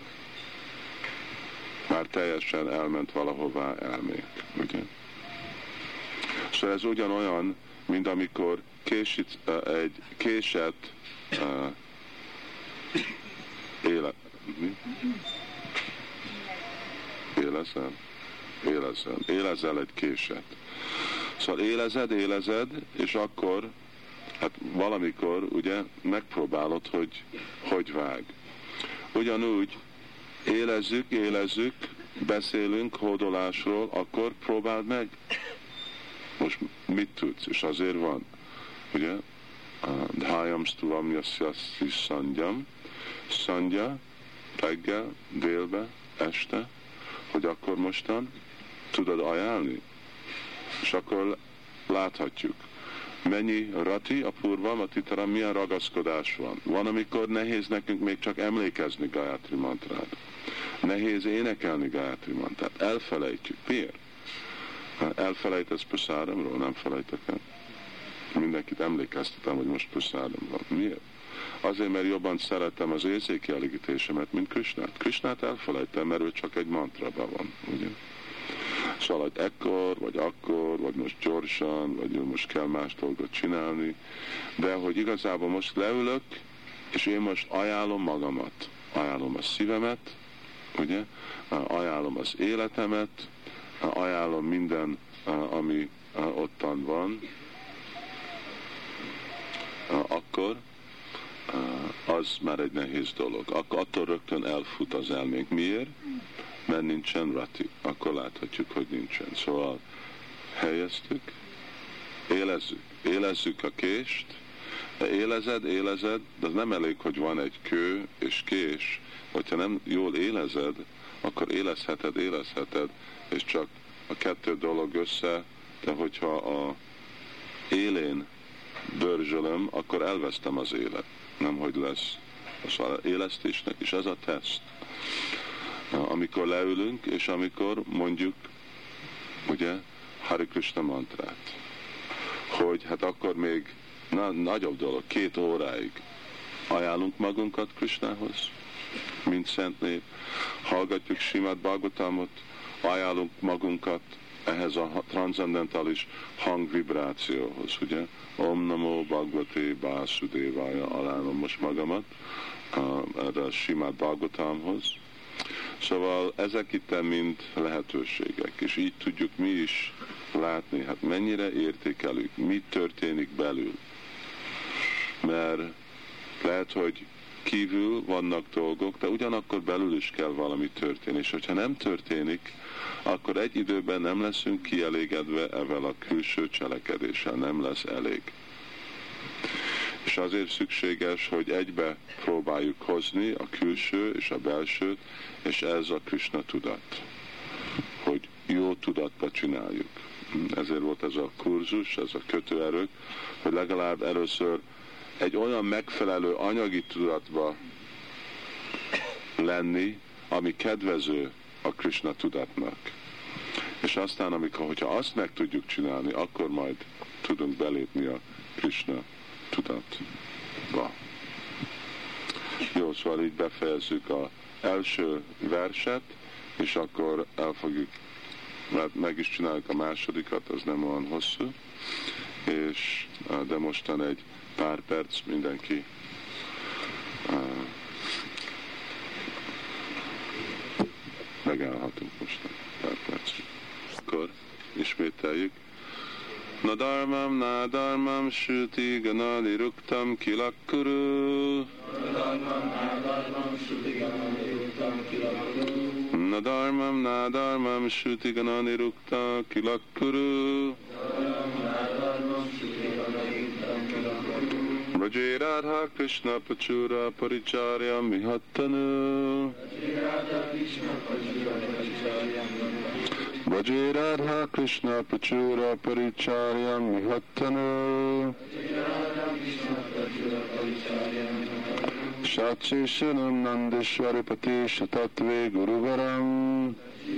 már teljesen elment valahová elménk. Ugye? Szóval ez ugyanolyan, mint amikor késít, uh, egy késett uh, élet. Mi? Éleszel? élezel. Élezel egy késet. Szóval élezed, élezed, és akkor, hát valamikor ugye megpróbálod, hogy hogy vág. Ugyanúgy élezzük, élezzük, beszélünk hódolásról, akkor próbáld meg. Most mit tudsz? És azért van, ugye? Dhájam sztuvam jasszaszi szangyam, szandja, reggel, délbe, este, hogy akkor mostan tudod ajánlni. És akkor láthatjuk, mennyi rati a purvam, a titaram, milyen ragaszkodás van. Van, amikor nehéz nekünk még csak emlékezni Gayatri mantrát. Nehéz énekelni Gayatri mantrát. Elfelejtjük. Miért? Elfelejtesz prasáramról? Nem felejtek el. Mindenkit emlékeztetem, hogy most prasáram van. Miért? Azért, mert jobban szeretem az érzékkielégítésemet, mint Krishnát. Krishnát elfelejtem, mert ő csak egy mantrában van, ugye? Szóval, hogy ekkor, vagy akkor, vagy most gyorsan, vagy most kell más dolgot csinálni, de hogy igazából most leülök, és én most ajánlom magamat, ajánlom a szívemet, ugye? Ajánlom az életemet, ajánlom minden, ami ottan van, akkor az már egy nehéz dolog. Akkor attól rögtön elfut az elménk. Miért? Mert nincsen rati. Akkor láthatjuk, hogy nincsen. Szóval helyeztük, élezzük. Élezzük a kést, de élezed, élezed, de az nem elég, hogy van egy kő és kés. Hogyha nem jól élezed, akkor élezheted, élezheted, és csak a kettő dolog össze, de hogyha a élén dörzsölöm, akkor elvesztem az élet. Nem, hogy lesz az élesztésnek, és ez a teszt. Amikor leülünk, és amikor mondjuk, ugye, Hare Krishna mantrát, hogy hát akkor még na, nagyobb dolog, két óráig ajánlunk magunkat Krishnához, mint szent nép, hallgatjuk Srimad Bhagavatamot, ajánlunk magunkat ehhez a transzendentális hangvibrációhoz, ugye? Om Namo Bhagavate Vásudevaya, ajánlom most magamat erre a Srimad Bhagavatamhoz. Szóval ezek itt mind lehetőségek, és így tudjuk mi is látni, hát mennyire értékelünk, mi történik belül. Mert lehet, hogy kívül vannak dolgok, de ugyanakkor belül is kell valami történni, és hogyha nem történik, akkor egy időben nem leszünk kielégedve ezzel a külső cselekedéssel, nem lesz elég. És azért szükséges, hogy egybe próbáljuk hozni a külső és a belsőt, és ez a Krishna tudat, hogy jó tudatba csináljuk. Ezért volt ez a kurzus, ez a kötőerők, hogy legalább először egy olyan megfelelő anyagi tudatba lenni, ami kedvező a Krishna tudatnak. És aztán, amikor, hogyha azt meg tudjuk csinálni, akkor majd tudunk belépni a Krishna tudatba. Jó, szóval így befejezzük az első verset, és akkor el fogjuk, mert meg is csináljuk a másodikat, az nem olyan hosszú, és, de mostan egy pár perc mindenki uh, megállhatunk most pár perc. Akkor ismételjük. Na dharmam, na dharmam, shruti ganali ruktam kilakkuru. Na dharmam, na dharmam, shruti ganali ruktam kilakkuru. Vraje Radha Krishna Pachura Paricharyam Vihattanu. Vraje Radha Krishna Pachura Paricharyam Vihattanu. Shachishanam Nandishwari Patisha Tattve Guruvaram.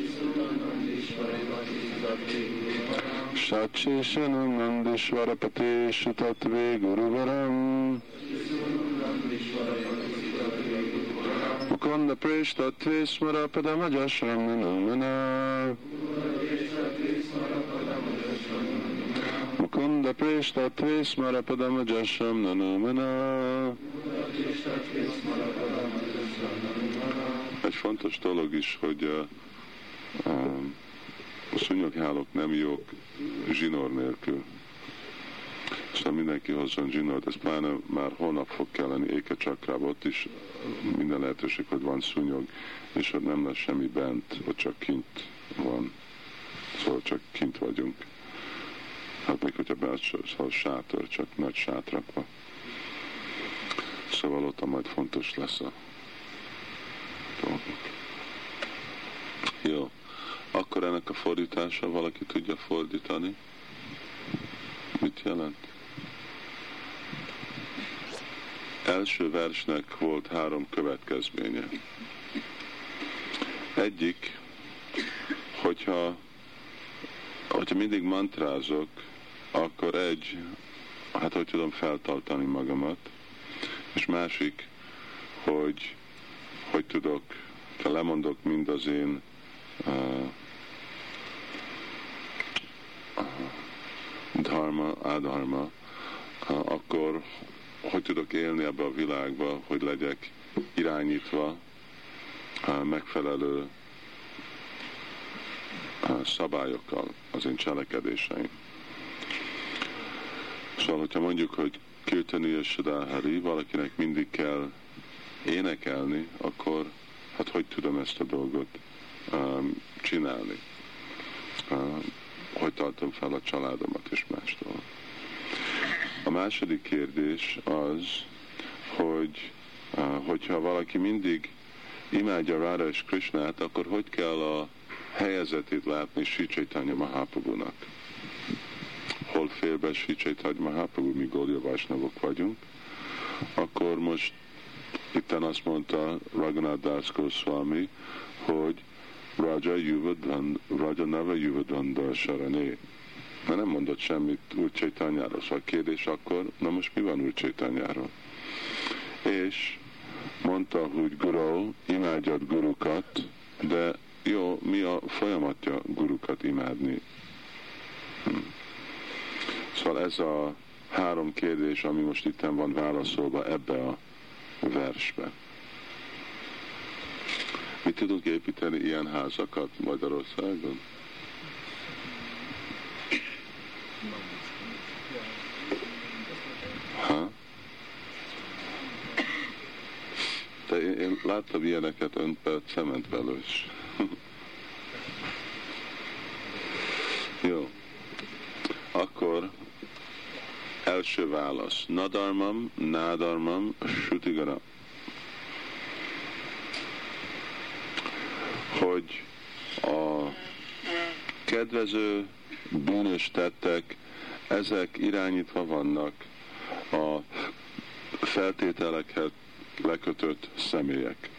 Shachishanam Nandishwara Patisha Tattve Guruvaram. Mukunda Prishta Tve Smarapadam Ajashram Nanumana. Mukunda Prishta Tve Smarapadam Ajashram Nanumana. Egy fontos dolog is, hogy uh, um, A szúnyoghálók nem jók zsinór nélkül. Aztán mindenki hozzon zsinórt, ez pláne már holnap fog kelleni Éke Csakrába, ott is minden lehetőség, hogy van szúnyog, és ott nem lesz semmi bent, ott csak kint van. Szóval csak kint vagyunk. Hát még hogyha be, szóval sátor, csak nagy sátrakba. Szóval ott majd fontos lesz a dolgok. Jó. Akkor ennek a fordítása valaki tudja fordítani? Mit jelent? Első versnek volt három következménye. Egyik, hogyha, hogyha mindig mantrázok, akkor egy, hát hogy tudom feltartani magamat, és másik, hogy hogy tudok, ha lemondok mind az én uh, uh, dharma, adharma, uh, akkor hogy tudok élni ebbe a világba, hogy legyek irányítva uh, megfelelő uh, szabályokkal az én cselekedéseim. Szóval, hogyha mondjuk, hogy Kirtaniya Sadahari, valakinek mindig kell énekelni, akkor hát hogy tudom ezt a dolgot um, csinálni? Um, hogy tartom fel a családomat és mástól? A második kérdés az, hogy uh, hogyha valaki mindig imádja Radha és Krishnát, akkor hogy kell a helyezetét látni Sri Chaitanya Mahaprabhunak? Hol fér be Sri Chaitanya Mahaprabhu, mi Gaudiya Vaisnavok vagyunk, akkor most itten azt mondta Raghunath Das Goswami, hogy Raja Yuvadhan, Raja Nava Yuvadhanda Sarané. Mert nem mondott semmit Úr Chaitanyáról, szóval kérdés akkor, na most mi van Úr Chaitanyáról? És mondta, hogy Guru, imádjad gurukat, de jó, mi a folyamatja gurukat imádni? Hm. Szóval ez a három kérdés, ami most itten van válaszolva ebbe a versbe. Mi tudunk építeni ilyen házakat Magyarországon? Ha? De én, én láttam ilyeneket öntbe, cementvelős. Jó. Akkor első válasz. Nadarmam, nádarmam, sutigara. Hogy a kedvező bűnös tettek, ezek irányítva vannak a feltételeket lekötött személyek.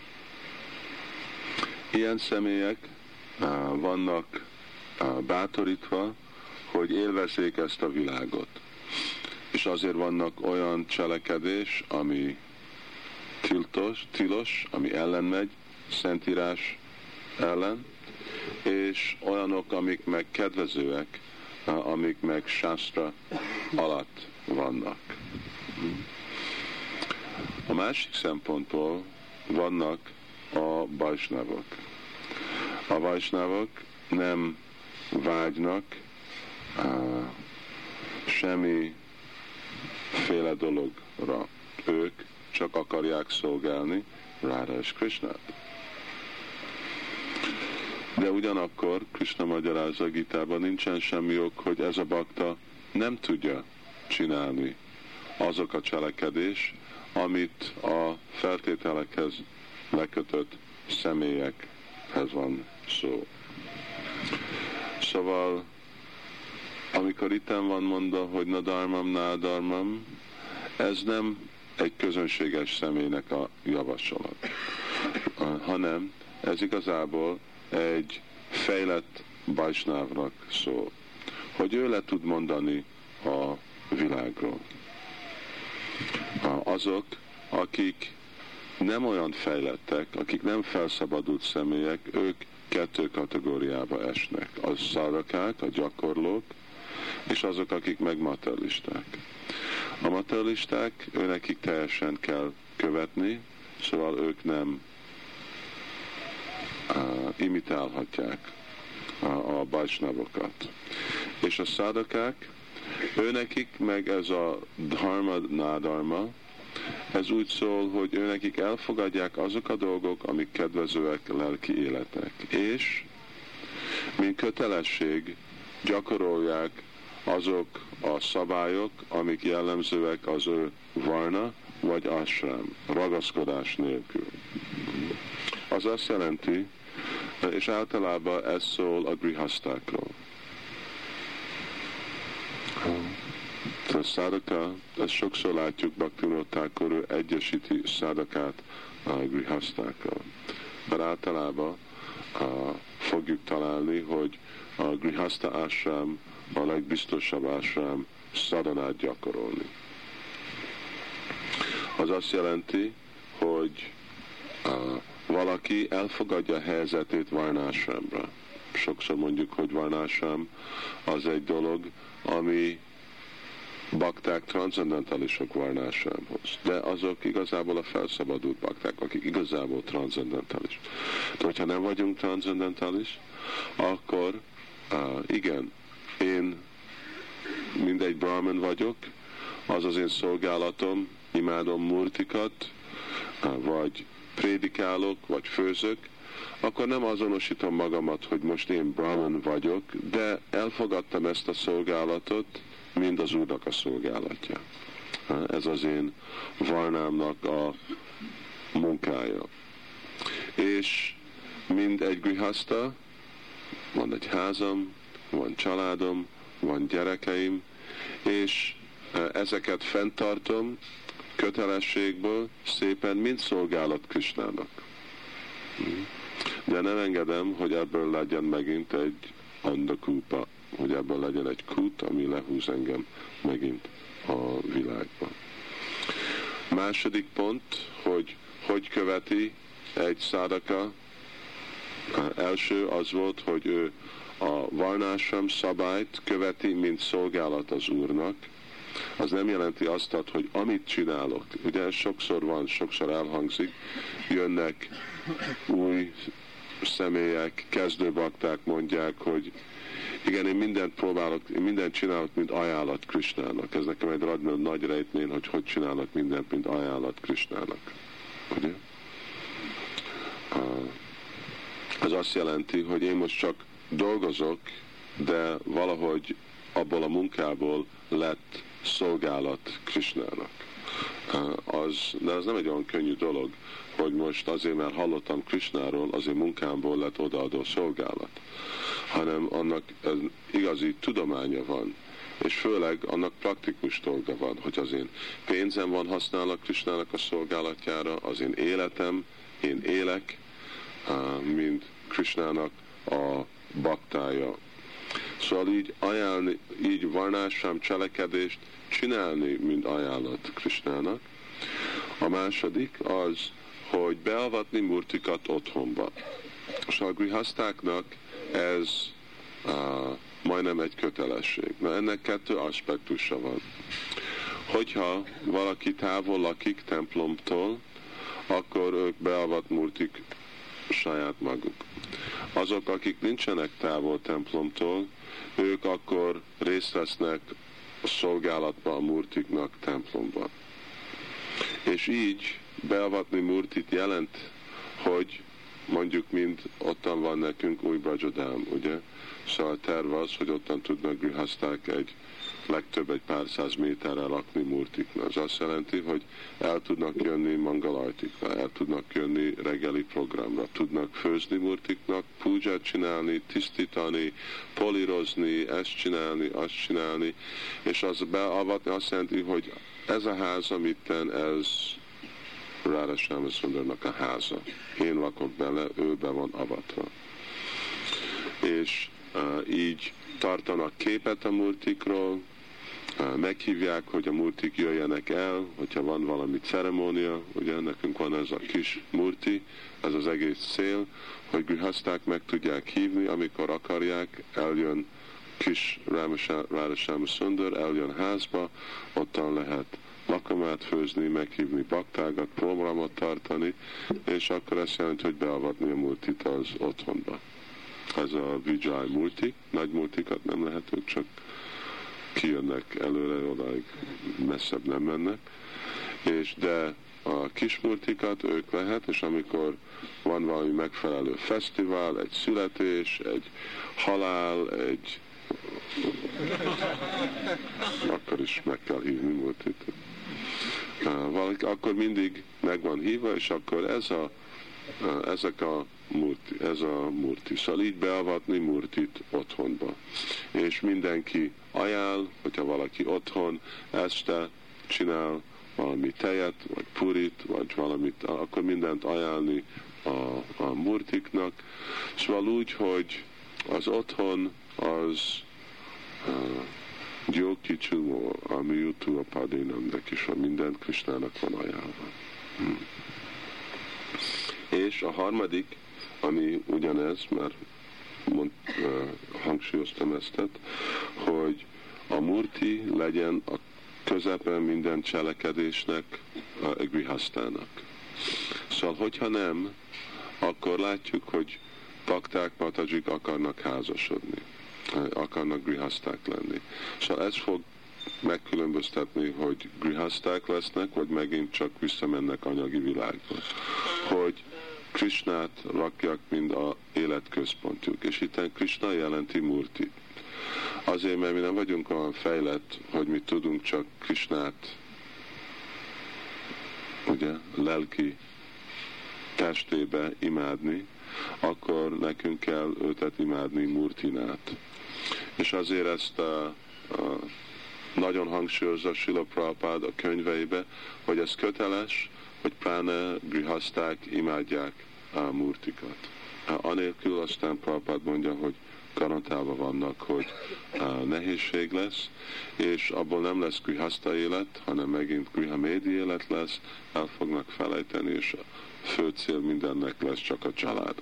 Ilyen személyek vannak bátorítva, hogy élvezzék ezt a világot. És azért vannak olyan cselekedés, ami tiltos, tilos, ami ellenmegy, Szentírás ellen, és olyanok, amik meg kedvezőek, amik meg sásztra alatt vannak. A másik szempontból vannak a vajsnavok. A vajsnavok nem vágynak uh, semmi féle dologra. Ők csak akarják szolgálni Radha és Krishnát. De ugyanakkor Krishna magyarázza a Gitában, nincsen semmi ok, hogy ez a bakta nem tudja csinálni azok a cselekedés, amit a feltételekhez lekötött személyekhez van szó. Szóval, amikor itten van mondva, hogy nadarmam, nádarmam, ez nem egy közönséges személynek a javaslat, hanem ez igazából egy fejlett vajsnávnak szól, hogy ő le tud mondani a világról. Azok, akik nem olyan fejlettek, akik nem felszabadult személyek, ők kettő kategóriába esnek. Az szarrakák, a gyakorlók, és azok, akik meg materialisták. A materialisták, őnekik teljesen kell követni, szóval ők nem uh, imitálhatják a, a bajsnavokat. És a szádakák, őnekik meg ez a dharma nádharma, ez úgy szól, hogy őnekik elfogadják azok a dolgok, amik kedvezőek lelki életnek, és mint kötelesség gyakorolják azok a szabályok, amik jellemzőek az ő varna vagy ashram, ragaszkodás nélkül. Az azt jelenti, és általában ez szól a grihasztákról. A szádaka, ezt sokszor látjuk Bhaktivinoda Thakur, ő egyesíti szádakát a grihasztákkal. Mert általában a, fogjuk találni, hogy a grihaszta ashram a legbiztosabb ashram szadanát gyakorolni. Az azt jelenti, hogy a, valaki elfogadja a helyzetét varnásramra. Sokszor mondjuk, hogy varnásram az egy dolog, ami bakták transzendentálisok varnásramhoz. De azok igazából a felszabadult bakták, akik igazából transzendentális. De hogyha nem vagyunk transzendentális, akkor uh, igen, én mindegy brahman vagyok, az az én szolgálatom, imádom murtikat, uh, vagy prédikálok, vagy főzök, akkor nem azonosítom magamat, hogy most én brahman vagyok, de elfogadtam ezt a szolgálatot, mind az Úrnak a szolgálatja. Ez az én varnámnak a munkája. És mind egy grihaszta, van egy házam, van családom, van gyerekeim, és ezeket fenntartom kötelességből szépen mind szolgálat Krisnának. De nem engedem, hogy ebből legyen megint egy andakúpa, hogy ebből legyen egy kút, ami lehúz engem megint a világba. Második pont, hogy hogy követi egy szádaka. Első az volt, hogy ő a varnásram szabályt követi, mint szolgálat az Úrnak. Az nem jelenti azt, hogy amit csinálok, ugye sokszor van, sokszor elhangzik, jönnek új személyek, kezdőbakták mondják, hogy igen, én mindent próbálok, én mindent csinálok, mint ajánlat Krisnának. Ez nekem egy radnő nagy rejtmény, hogy hogy csinálok mindent, mint ajánlat Krisnának. Ugye? Ez azt jelenti, hogy én most csak dolgozok, de valahogy abból a munkából lett szolgálat Krisnának. Az, de ez nem egy olyan könnyű dolog, hogy most azért, mert hallottam Krisnáról, azért munkámból lett odaadó szolgálat, hanem annak igazi tudománya van, és főleg annak praktikus dolga van, hogy az én pénzem van használva Krisnának a szolgálatjára, az én életem, én élek, mint Krisnának a baktája. Szóval így ajánlni, így varnásram cselekedést csinálni, mint ajánlat Krisnának. A második az, hogy beavatni murtikat otthonba. És a grihasztáknak ez uh, majdnem egy kötelesség. Na ennek kettő aspektusa van. Hogyha valaki távol lakik templomtól, akkor ők beavat murtik saját maguk. Azok, akik nincsenek távol templomtól, ők akkor részt vesznek a szolgálatban a murtiknak templomban. És így beavatni murtit jelent, hogy mondjuk mind ottan van nekünk új Brajadám, ugye? Szóval a terv az, hogy ottan tudnak grihaszták egy legtöbb egy pár száz méterre lakni murtiknak. Az azt jelenti, hogy el tudnak jönni mangalartikra, el tudnak jönni reggeli programra, tudnak főzni murtiknak, púdzsát csinálni, tisztítani, polírozni, ezt csinálni, azt csinálni, és az beavatni azt jelenti, hogy ez a ház, amitten ez Radha Shyama-Sundarnak a háza. Én lakok bele, ő be van avatva. És uh, így tartanak képet a murtikról, uh, meghívják, hogy a murtik jöjjenek el, hogyha van valami ceremónia, ugye nekünk van ez a kis murti, ez az egész cél, hogy grihaszták meg tudják hívni, amikor akarják, eljön kis Radha Shyama-Sundar, eljön házba, ottan lehet lakomát főzni, meghívni baktágat, programot tartani, és akkor ezt jelenti, hogy beavatni a murtit az otthonba. ez a Vijay Murti, nagy multikat nem lehet, ők csak kijönnek előre, odáig messzebb nem mennek, és de a kis multikat ők lehet, és amikor van valami megfelelő fesztivál, egy születés, egy halál, egy akkor is meg kell hívni multit. Valaki, akkor mindig meg van hívva, és akkor ez a, ezek a murti, ez a murti. Szóval így beavatni murtit otthonba. És mindenki ajánl, hogyha valaki otthon este csinál valami tejet, vagy purit, vagy valamit, akkor mindent ajánlni a, a murtiknak. Szóval úgy, hogy az otthon az Gyoki Csumó, ami jutó a padénemnek is van, mindent Krisnának van ajánlva. Hmm. És a harmadik, ami ugyanez, mert mond, uh, hangsúlyoztam ezt, hogy a murti legyen a közepen minden cselekedésnek, a grihasztának. Szóval, hogyha nem, akkor látjuk, hogy bakták, matajik akarnak házasodni, akarnak grihaszták lenni. Szóval ez fog megkülönböztetni, hogy grihaszták lesznek, vagy megint csak visszamennek anyagi világba. Hogy Krisnát rakják, mind a életközpontjuk. És itt Krishna jelenti Murti. Azért, mert mi nem vagyunk olyan fejlett, hogy mi tudunk csak Krisnát, ugye, lelki testébe imádni, akkor nekünk kell őtet imádni Murtinát. És azért ezt a, a, nagyon hangsúlyozza Srila Prabhupád a könyveibe, hogy ez köteles, hogy pláne grihaszták imádják a murtikat. Anélkül aztán Prabhupád mondja, hogy garantálva vannak, hogy nehézség lesz, és abból nem lesz grihaszta élet, hanem megint grihamédi élet lesz, el fognak felejteni, és a fő cél mindennek lesz csak a család.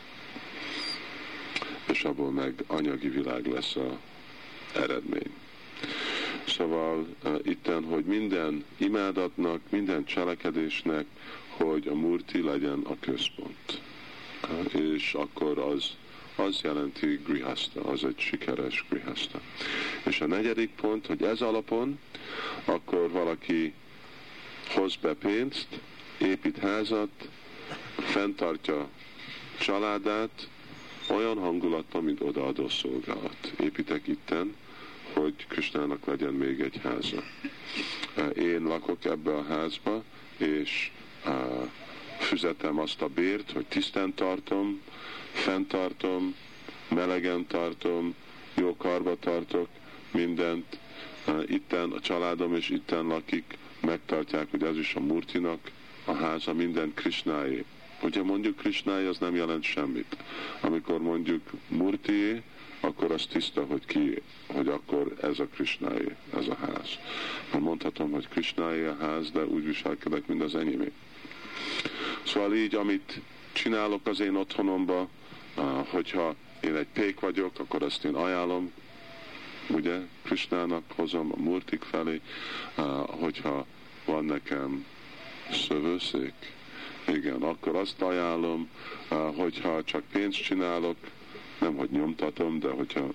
És abból meg anyagi világ lesz az eredmény. Szóval uh, itten, hogy minden imádatnak, minden cselekedésnek, hogy a murti legyen a központ. Uh, és akkor az, az jelenti grihaszta, az egy sikeres grihaszta. És a negyedik pont, hogy ez alapon, akkor valaki hoz be pénzt, épít házat, fenntartja családát, olyan hangulatban, mint odaadó szolgálat. Építek itten, hogy Krisnának legyen még egy háza. Én lakok ebbe a házba, és uh, fizetem azt a bért, hogy tisztán tartom, fenntartom, melegen tartom, jó karba tartok mindent. Uh, itten a családom és itten lakik, megtartják, hogy ez is a Murtinak a háza, minden Krishnáé. Hogyha mondjuk Krishnáé, az nem jelent semmit. Amikor mondjuk Murtié, akkor az tiszta, hogy ki, hogy akkor ez a Krishnáé, ez a ház. Mert mondhatom, hogy Krishnáé a ház, de úgy viselkedek, mint az enyémé. Szóval így, amit csinálok az én otthonomba, hogyha én egy pék vagyok, akkor ezt én ajánlom, ugye, Krishnának hozom a murtik felé, hogyha van nekem szövőszék, igen, akkor azt ajánlom, hogyha csak pénzt csinálok, nem, hogy nyomtatom, de hogyha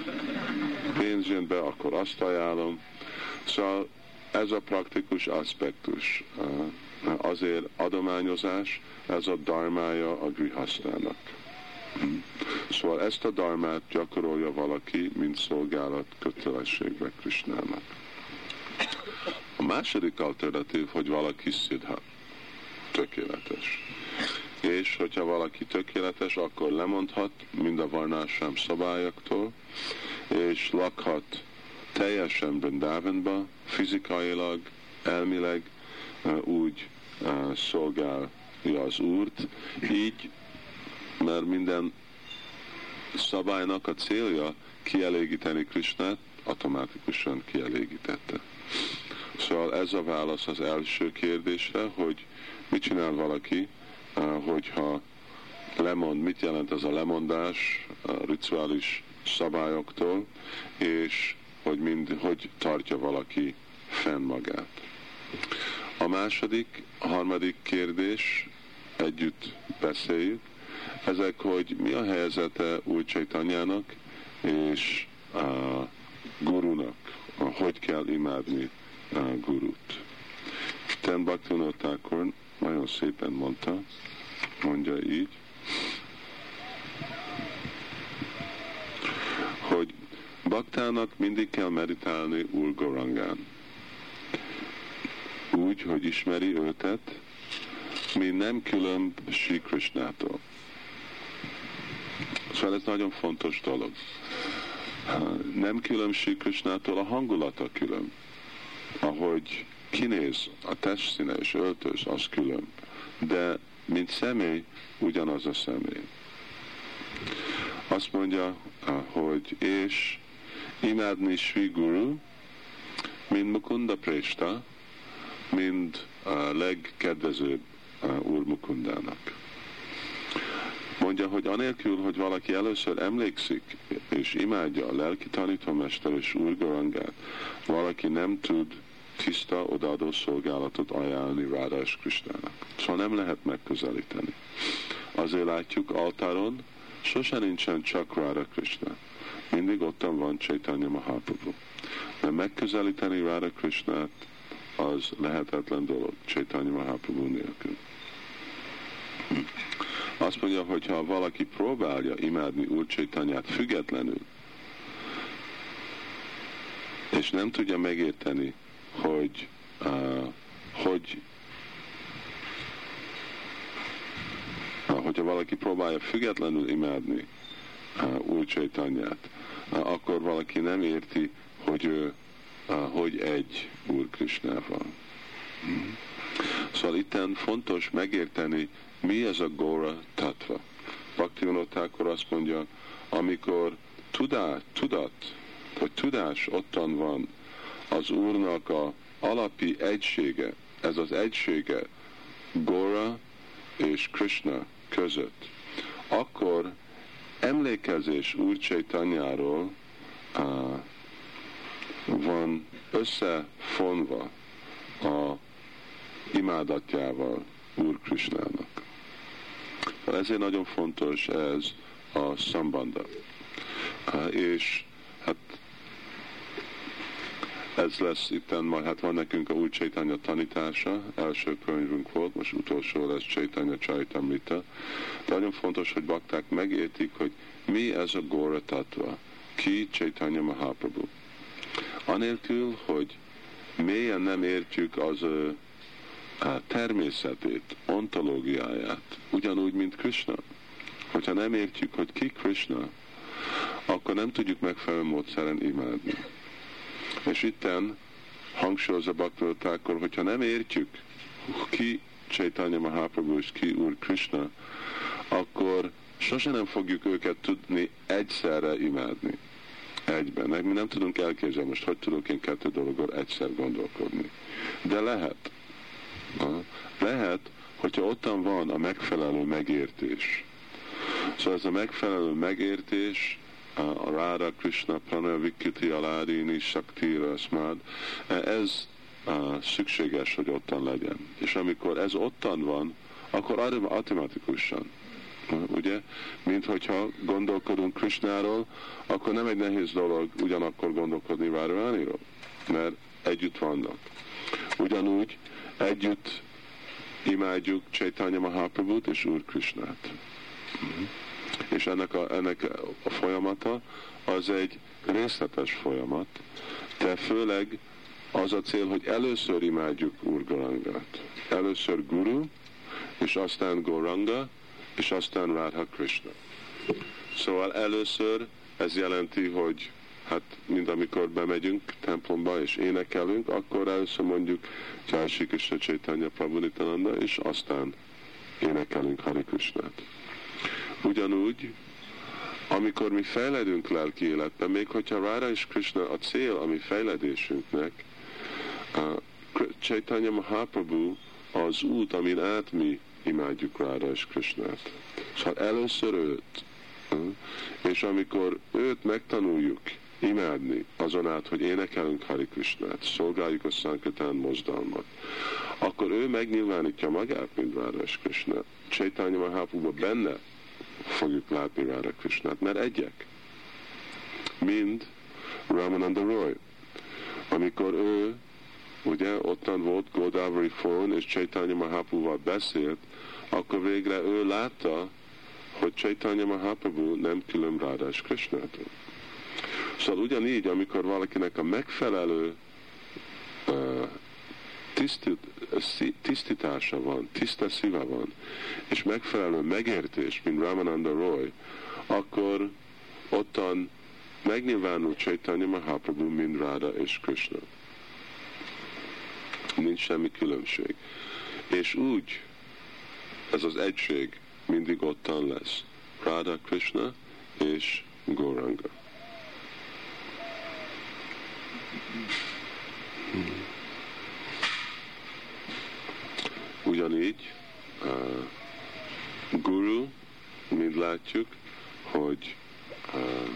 pénz jön be, akkor azt ajánlom. Szóval ez a praktikus aspektus. Azért adományozás, ez a dharmája a grihasztának. Szóval ezt a dharmát gyakorolja valaki, mint szolgálat kötelességbe Krishnának. A második alternatív, hogy valaki siddha, tökéletes. És hogyha valaki tökéletes, akkor lemondhat mind a varnásám szabályoktól, és lakhat teljesen Vrindavanba, fizikailag, elmileg úgy szolgálja az Úrt, így, mert minden szabálynak a célja kielégíteni Krisnát, automatikusan kielégítette. Szóval ez a válasz az első kérdésre, hogy mit csinál valaki, hogyha lemond, mit jelent ez a lemondás a rituális szabályoktól, és hogy, mind, hogy tartja valaki fenn magát. A második, a harmadik kérdés, együtt beszéljük, ezek, hogy mi a helyzete Úr Chaitanyának és a gurunak, hogy kell imádni a gurut. Ten Bhaktivinoda Thakur nagyon szépen mondta, mondja így, hogy baktának mindig kell meditálni Úr Gaurangán. Úgy, hogy ismeri őtet, mi nem különb Sri Krishnától. Szóval ez nagyon fontos dolog. Nem különb Sri Krishnától, a hangulata különb. Ahogy kinéz, a testszíne és öltöz, az különb. De mint személy, ugyanaz a személy. Azt mondja, hogy és imádni Sri Guru, mint Mukunda Presta, mint a legkedvezőbb Úr Mukundának. Mondja, hogy anélkül, hogy valaki először emlékszik és imádja a lelki tanítómester és Úr Gaurangát, valaki nem tud tiszta, odaadó szolgálatot ajánlni Ráda és Krisnának. Szóval nem lehet megközelíteni. Azért látjuk altáron, sose nincsen csak Ráda Krishna. Mindig ottan van Chaitanya Mahaprabhu. De megközelíteni Ráda Krishnát az lehetetlen dolog Chaitanya Mahaprabhu nélkül. Azt mondja, hogy ha valaki próbálja imádni Úr Chaitanyát függetlenül, és nem tudja megérteni, hogy uh, hogy uh, hogyha valaki próbálja függetlenül imádni uh, Úr Chaitanyát, uh, akkor valaki nem érti, hogy ő uh, hogy egy Úr Krishnával. Mm. Szóval itten fontos megérteni, mi ez a Gaura Tattva. Bhaktivinoda Thakur azt mondja, amikor tudás, tudat, vagy tudás ottan van az Úrnak a alapi egysége, ez az egysége Gaura és Krishna között, akkor emlékezés Úr Chaitanyáról uh, van összefonva a imádatjával Úr Krishnának. Ezért nagyon fontos ez a szambanda. És hát ez lesz itten, majd hát van nekünk a Úr Chaitanya tanítása, első könyvünk volt, most utolsó lesz Chaitanya Charitamrita. De nagyon fontos, hogy bakták megértik, hogy mi ez a Gaura Tattva, ki Chaitanya Mahaprabhu. Anélkül, hogy mélyen nem értjük az a természetét, ontológiáját, ugyanúgy, mint Krishna. Hogyha nem értjük, hogy ki Krishna, akkor nem tudjuk megfelelő módszeren imádni. És itten hangsúlyozza Bhaktivinoda Thakur, hogyha nem értjük, ki Chaitanya Mahaprabhu és ki Úr Krishna, akkor sose nem fogjuk őket tudni egyszerre imádni. Egyben. Mi nem tudunk elképzelni, most hogy tudok én kettő dologról egyszer gondolkodni. De lehet. Lehet, hogyha ottan van a megfelelő megértés. Szóval ez a megfelelő megértés, a Ráda Krishna Pranaya Vikiti Aládini Shaktira Asmad, ez szükséges, hogy ottan legyen. És amikor ez ottan van, akkor automatikusan, ugye, mint hogyha gondolkodunk Krishnáról, akkor nem egy nehéz dolog ugyanakkor gondolkodni Radharaniról, mert együtt vannak. Ugyanúgy együtt imádjuk Chaitanya Mahaprabhut és Úr Krishnát. Mm-hmm. És ennek a, ennek a folyamata az egy részletes folyamat, de főleg az a cél, hogy először imádjuk Úr Gaurangát. Először Guru, és aztán Gauranga, és aztán Radha Krishna. Szóval először ez jelenti, hogy hát mind amikor bemegyünk templomba és énekelünk, akkor először mondjuk Jai Shri Krishna Chaitanya Prabhu Nityananda, és aztán énekelünk Hare Krishnát. Ugyanúgy, amikor mi fejledünk lelki életben, még hogyha Radha és Krishna a cél a mi fejledésünknek, a Chaitanya Mahaprabhu az út, amin át mi imádjuk Radha és Krishnát. Szóval először őt, és amikor őt megtanuljuk imádni azon át, hogy énekelünk Hare Krishnát, szolgáljuk a Sankirtan mozdalmat, akkor ő megnyilvánítja magát, mint Radha és Krishna. Chaitanya Mahaprabhu benne fogjuk látni Radha Krishnát, mert egyek. Mind Ramananda Roy. Amikor ő, ugye, ottan volt Godavari Fón, és Chaitanya Mahaprabhuval beszélt, akkor végre ő látta, hogy Chaitanya Mahaprabhu nem külön Radha és Krishnától. Szóval ugyanígy, amikor valakinek a megfelelő uh, tisztít, tisztítása van, tiszta szíve van, és megfelelő megértés, mint Ramananda Roy, akkor ottan megnyilvánul Chaitanya Mahaprabhu, mint Radha és Krishna. Nincs semmi különbség. És úgy, ez az egység mindig ottan lesz. Radha, Krishna és Gauranga. Ugyanígy uh, Guru, mint látjuk, hogy uh,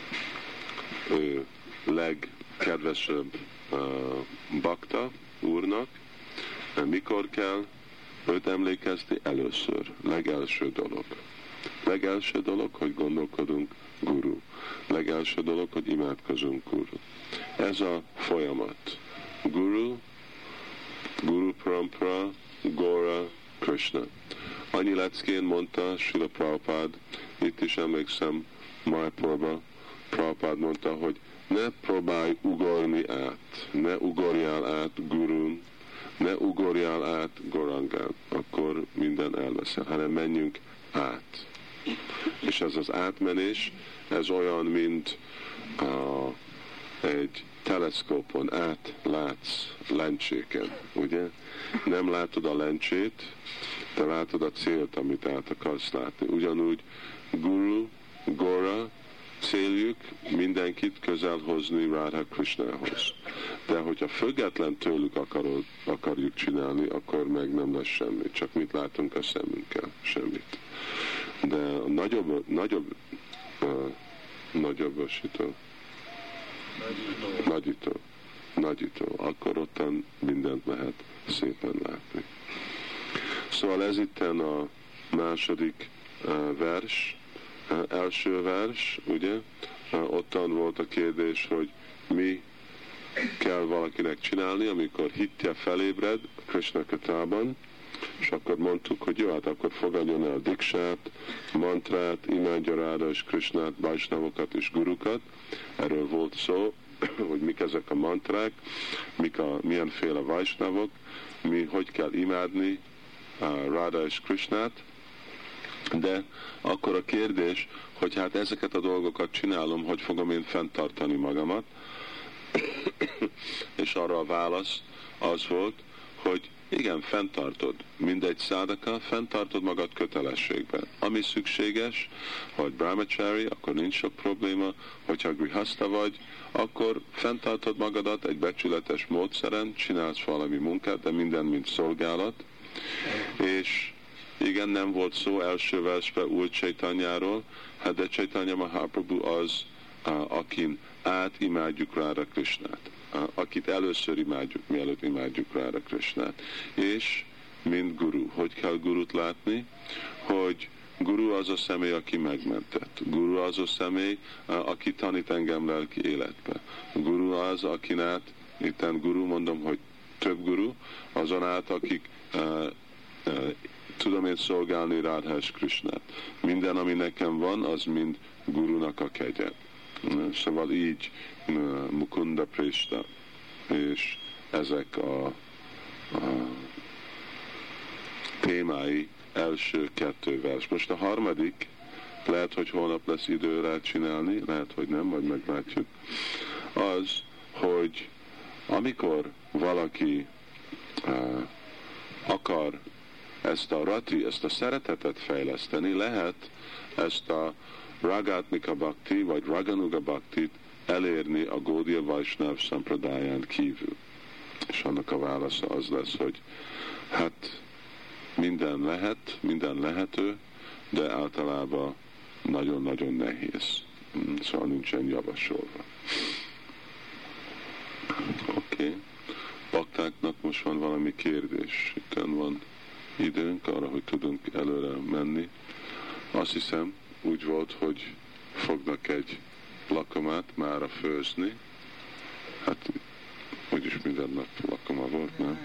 ő legkedvesebb uh, bakta úrnak, mikor kell őt emlékezni? Először, legelső dolog. Legelső dolog, hogy gondolkodunk Guru. Legelső dolog, hogy imádkozunk Guru. Ez a folyamat. Guru, Guru Parampara, Gaura, Krishna. Annyi leckén mondta Srila Prabhupád, itt is emlékszem Mayapurba, Prabhupád mondta, hogy ne próbálj ugorni át, ne ugorjál át Gurun, ne ugorjál át Gaurangán, akkor minden elveszel, hanem menjünk át. És ez az átmenés, ez olyan, mint uh, egy teleszkópon átlátsz lencséken, ugye? Nem látod a lencsét, de látod a célt, amit át akarsz látni. Ugyanúgy Guru, Gaura, céljuk mindenkit közel hozni Radha Krishnához. De hogyha független tőlük akarod, akarjuk csinálni, akkor meg nem lesz semmi. Csak mit látunk a szemünkkel? Semmit. De a nagyobb, nagyobb, uh, nagyobbosító, nagyító, nagyító, akkor ottan mindent lehet szépen látni. Szóval ez itten a második uh, vers, uh, első vers, ugye? Uh, ottan volt a kérdés, hogy mi kell valakinek csinálni, amikor hittje felébred Krishna katában, és akkor mondtuk, hogy jó, hát akkor fogadjon el diksát, mantrát, imádja Radha és Krishnát, vajsnavokat és gurukat. Erről volt szó, hogy mik ezek a mantrák, mik a, milyenféle vajsnavok, mi hogy kell imádni uh, Radha és Krishnát. De akkor a kérdés, hogy hát ezeket a dolgokat csinálom, hogy fogom én fenntartani magamat, és arra a válasz az volt, hogy igen, fenntartod. Mindegy szádaka, fenntartod magad kötelességben. Ami szükséges, hogy brahmachari, akkor nincs sok probléma, hogyha grihasta vagy, akkor fenntartod magadat egy becsületes módszeren, csinálsz valami munkát, de minden, mint szolgálat. És igen, nem volt szó első versben Úr Chaitanyáról, hát de Chaitanya Mahaprabhu az, akin át imádjuk Radha Krishnát, akit először imádjuk, mielőtt imádjuk Radha Krishnát. És mint guru, hogy kell gurut látni? Hogy guru az a személy, aki megmentett. Guru az a személy, aki tanít engem lelki életbe. Guru az, akin át, itten guru, mondom, hogy több guru, azon át, akik uh, uh, tudom én szolgálni Radha és Krishnát. Minden, ami nekem van, az mind gurunak a kegye. Szóval így Mukunda Prishta, és ezek a, a témái első kettő vers. Most a harmadik, lehet, hogy holnap lesz idő rá csinálni, lehet, hogy nem, vagy meglátjuk, az, hogy amikor valaki uh, akar ezt a rati, ezt a szeretetet fejleszteni, lehet ezt a Ragatmika Bhakti, vagy Raganuga Bhaktit elérni a Gaudiya Vaishnava Sampradáján kívül. És annak a válasza az lesz, hogy hát minden lehet, minden lehető, de általában nagyon-nagyon nehéz. Szóval nincsen javasolva. Oké. Okay. Baktáknak most van valami kérdés. Itt van időnk arra, hogy tudunk előre menni. Azt hiszem, úgy volt, hogy fognak egy lakomát mára főzni. Hát úgyis minden nap lakoma volt, nem?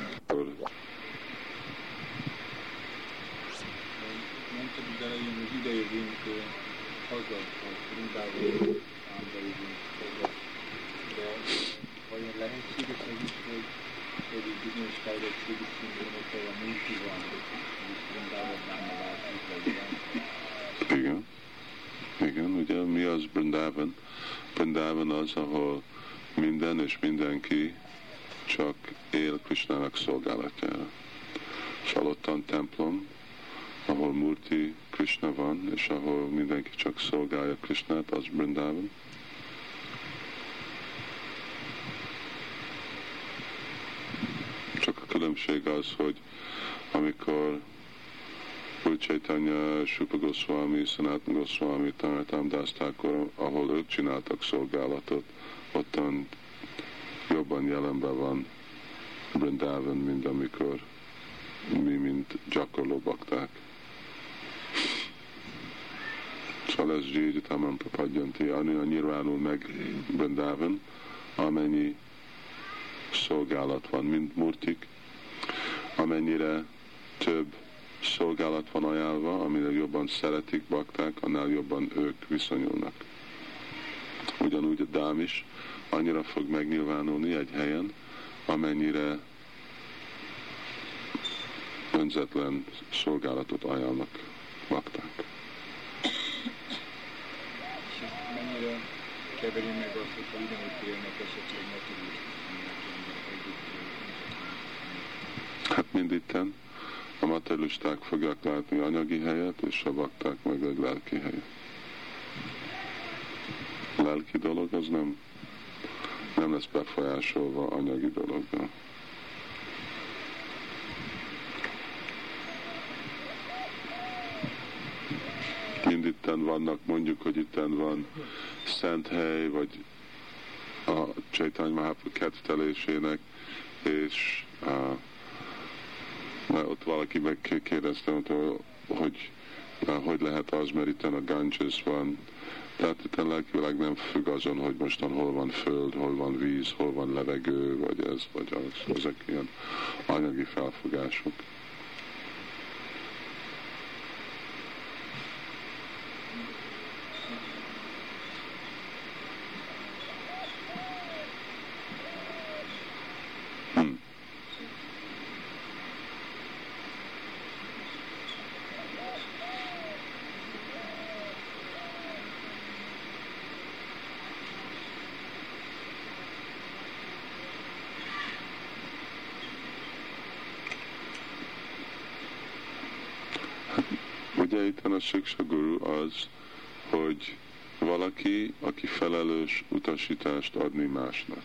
Mondtad az elején, hogy idejövünk haza, a Brindában számba jövünk haza, de vajon lehetséges az is, hogy, hogy bizonyos fejlettségi szindrómokkal a multi van, és Brindában bánna változik, vagy van? Igen. Igen, ugye mi az Brindavan? Brindavan az, ahol minden és mindenki csak él Krishnának szolgálatára. És ottan templom, ahol Murti Krishna van, és ahol mindenki csak szolgálja Krishnát, az Brindavan. Csak a különbség az, hogy amikor Úr Chaitanya, Srupa Goswami, Sanatana Goswami, Tamaratam Das Thakur, ahol ők csináltak szolgálatot, ottan jobban jelenben van Brindavan, mint amikor mi, mint gyakorló bakták. Szóval ez Jaijatamam Prapadjanti, annyira nyilvánul meg Brindavan, amennyi szolgálat van, mint murtik, amennyire több szolgálat van ajánlva, amire jobban szeretik bakták, annál jobban ők viszonyulnak. Ugyanúgy a dám is annyira fog megnyilvánulni egy helyen, amennyire önzetlen szolgálatot ajánlnak bakták. És ezt mennyire keveri meg azt, hogyha ugyanúgy élnek esetleg materialisták együtt? Hát minditten a materialisták fogják látni anyagi helyet, és a bakták meg egy lelki helyet. A lelki dolog az nem, nem lesz befolyásolva anyagi dologgal. Mind itten vannak, mondjuk, hogy itten van szent hely, vagy a Chaitanya Mahaprabhu kedvtelésének, és a mert ott valaki megkérdezte, hogy hogy lehet az, mert itt a Ganges van. Tehát itt a lelkivilág nem függ azon, hogy mostan hol van föld, hol van víz, hol van levegő, vagy ez, vagy az. Ezek ilyen anyagi felfogások. Ugye itt a Siksa Guru az, hogy valaki, aki felelős utasítást adni másnak.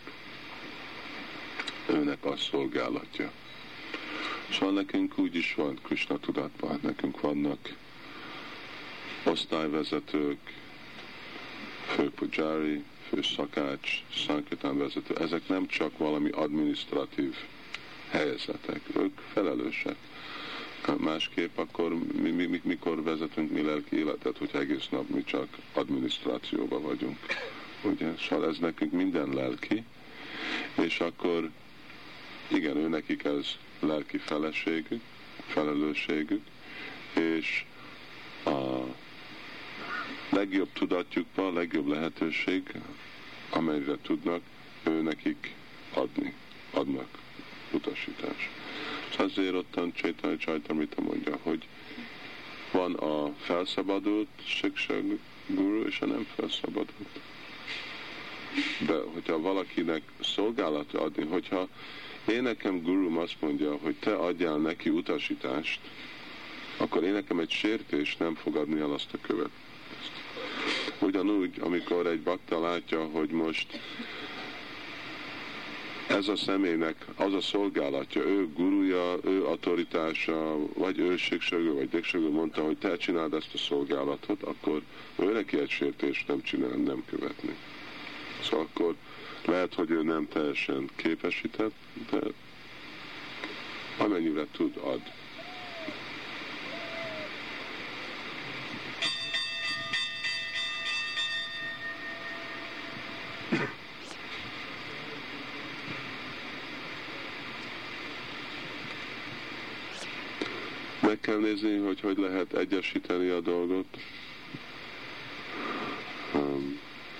Őnek a szolgálatja. Szóval nekünk úgy is van Krishna tudatban, nekünk vannak osztályvezetők, fő pujári, fő szakács, szankirtán vezető. Ezek nem csak valami adminisztratív helyezetek, ők felelősek. Másképp akkor mi, mi, mi, mikor vezetünk mi lelki életet, hogy egész nap mi csak adminisztrációban vagyunk. Ugye? Szóval ez nekünk minden lelki, és akkor igen, ő nekik ez lelki feleségük, felelősségük, és a legjobb tudatjukban, a legjobb lehetőség, amelyre tudnak, ő nekik adni, adnak utasítást. Azért ottan Chaitanya Charitamrita mondja, hogy van a felszabadult Siksa Guru és a nem felszabadult. De hogyha valakinek szolgálat adni, hogyha én nekem Gurum azt mondja, hogy te adjál neki utasítást, akkor én nekem egy sértés nem fog adni el azt a követ. Ugyanúgy, amikor egy bakta látja, hogy most ez a személynek az a szolgálatja, ő guruja, ő autoritása, vagy ő Siksa, vagy Diksha mondta, hogy te csináld ezt a szolgálatot, akkor ő neki egy sértést nem csinál, nem követni. Szóval akkor lehet, hogy ő nem teljesen képesített, de amennyire tud, ad. meg kell nézni, hogy hogy lehet egyesíteni a dolgot. Um,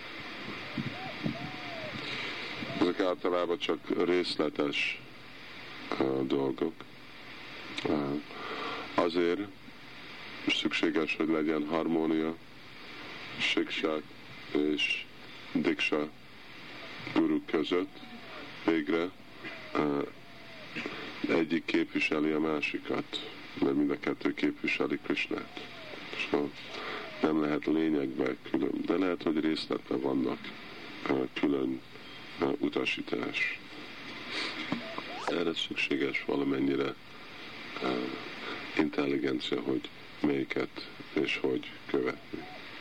ezek általában csak részletes uh, dolgok. Uh, azért szükséges, hogy legyen harmónia, siksák és diksa guruk között. Végre uh, egyik képviseli a másikat, mert mind a kettő képviseli Krisnát. So, nem lehet lényegben külön, de lehet, hogy részletben vannak uh, külön uh, utasítás. Erre szükséges valamennyire uh, intelligencia, hogy melyiket és hogy követni.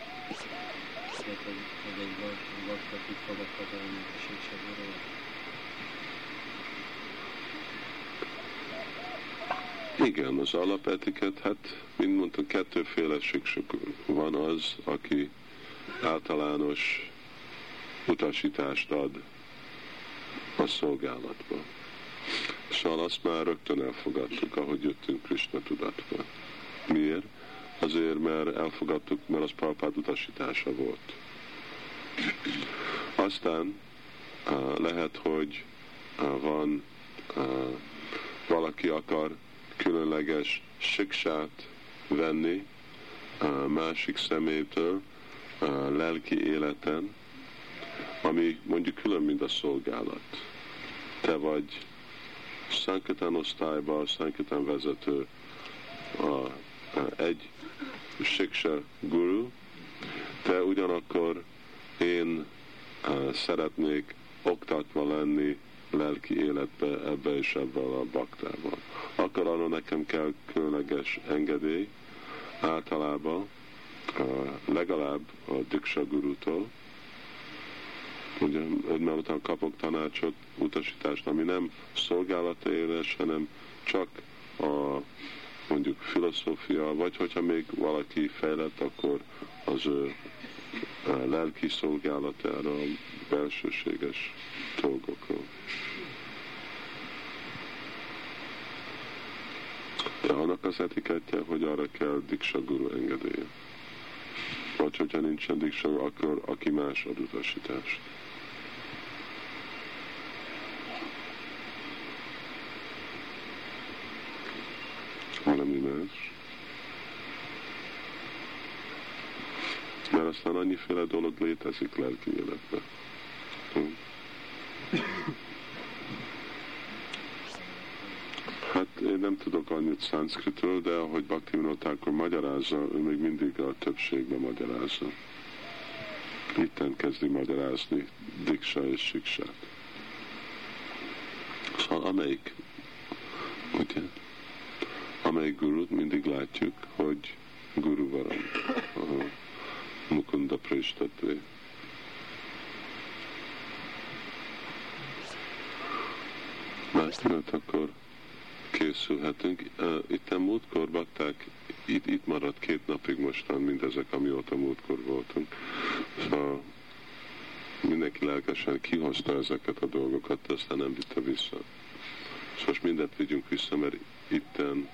Igen, az alapetiket, hát, mint mondtam, kettőféle siksuk van. Az, aki általános utasítást ad a szolgálatba. Szóval azt már rögtön elfogadtuk, ahogy jöttünk Krishna tudatba. Miért? Azért, mert elfogadtuk, mert az Prabhupád utasítása volt. Aztán uh, lehet, hogy uh, van uh, valaki akar különleges siksát venni uh, másik szemétől uh, lelki életen, ami mondjuk külön, mint a szolgálat. Te vagy Sankirtan osztályban, Sankirtan vezető, a, a, egy siksa guru, de ugyanakkor én uh, szeretnék oktatva lenni lelki életbe, ebbe és ebben a baktában. Akkor arra nekem kell különleges engedély, általában uh, legalább a Diksha Gurutól, ugye, mert után kapok tanácsot, utasítást, ami nem szolgálatéles, hanem csak a mondjuk filozófia, vagy hogyha még valaki fejlett, akkor az ő lelki szolgálatára, a belsőséges dolgokról. De annak az etikettje, hogy arra kell Diksha Guru engedélye. Vagy hogyha nincsen Diksha Guru, akkor aki más ad utasítást. Valami más. Mert aztán annyiféle dolog létezik lelki életben. Hm. Hát én nem tudok annyit szanszkritről, de ahogy Bhaktivinoda Thakur magyarázza, ő még mindig a többségben magyarázza. Itten kezdi magyarázni Diksha és Siksát. Szóval amelyik, ugye, amelyik gurut mindig látjuk, hogy guru varam, a Mukunda Prishtatvé. Mert akkor készülhetünk. Itten múltkor bakták, itt, itt maradt két napig mostan mindezek, amióta múltkor voltunk. Szóval mindenki lelkesen kihozta ezeket a dolgokat, de aztán nem vitte vissza. És most mindent vigyünk vissza, mert itten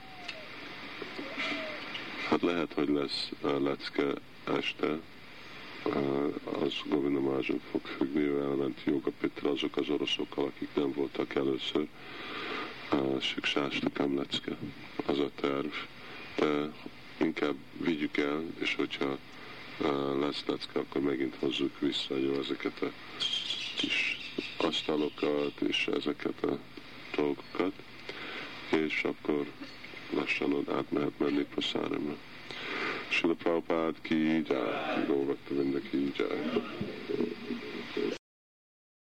hát lehet, hogy lesz lecke este, az Govinda Maharajon fog függni, ő elment Yoga Pitra, azok az oroszokkal, akik nem voltak először. Siksástakám lecke, az a terv. De inkább vigyük el, és hogyha lesz lecke, akkor megint hozzuk vissza jó ezeket a kis asztalokat, és ezeket a dolgokat, és akkor lassan át mehet menni Praszáramra. Srila Prabhupád ki jai, Gaur Bhakta Vrinda ki jai.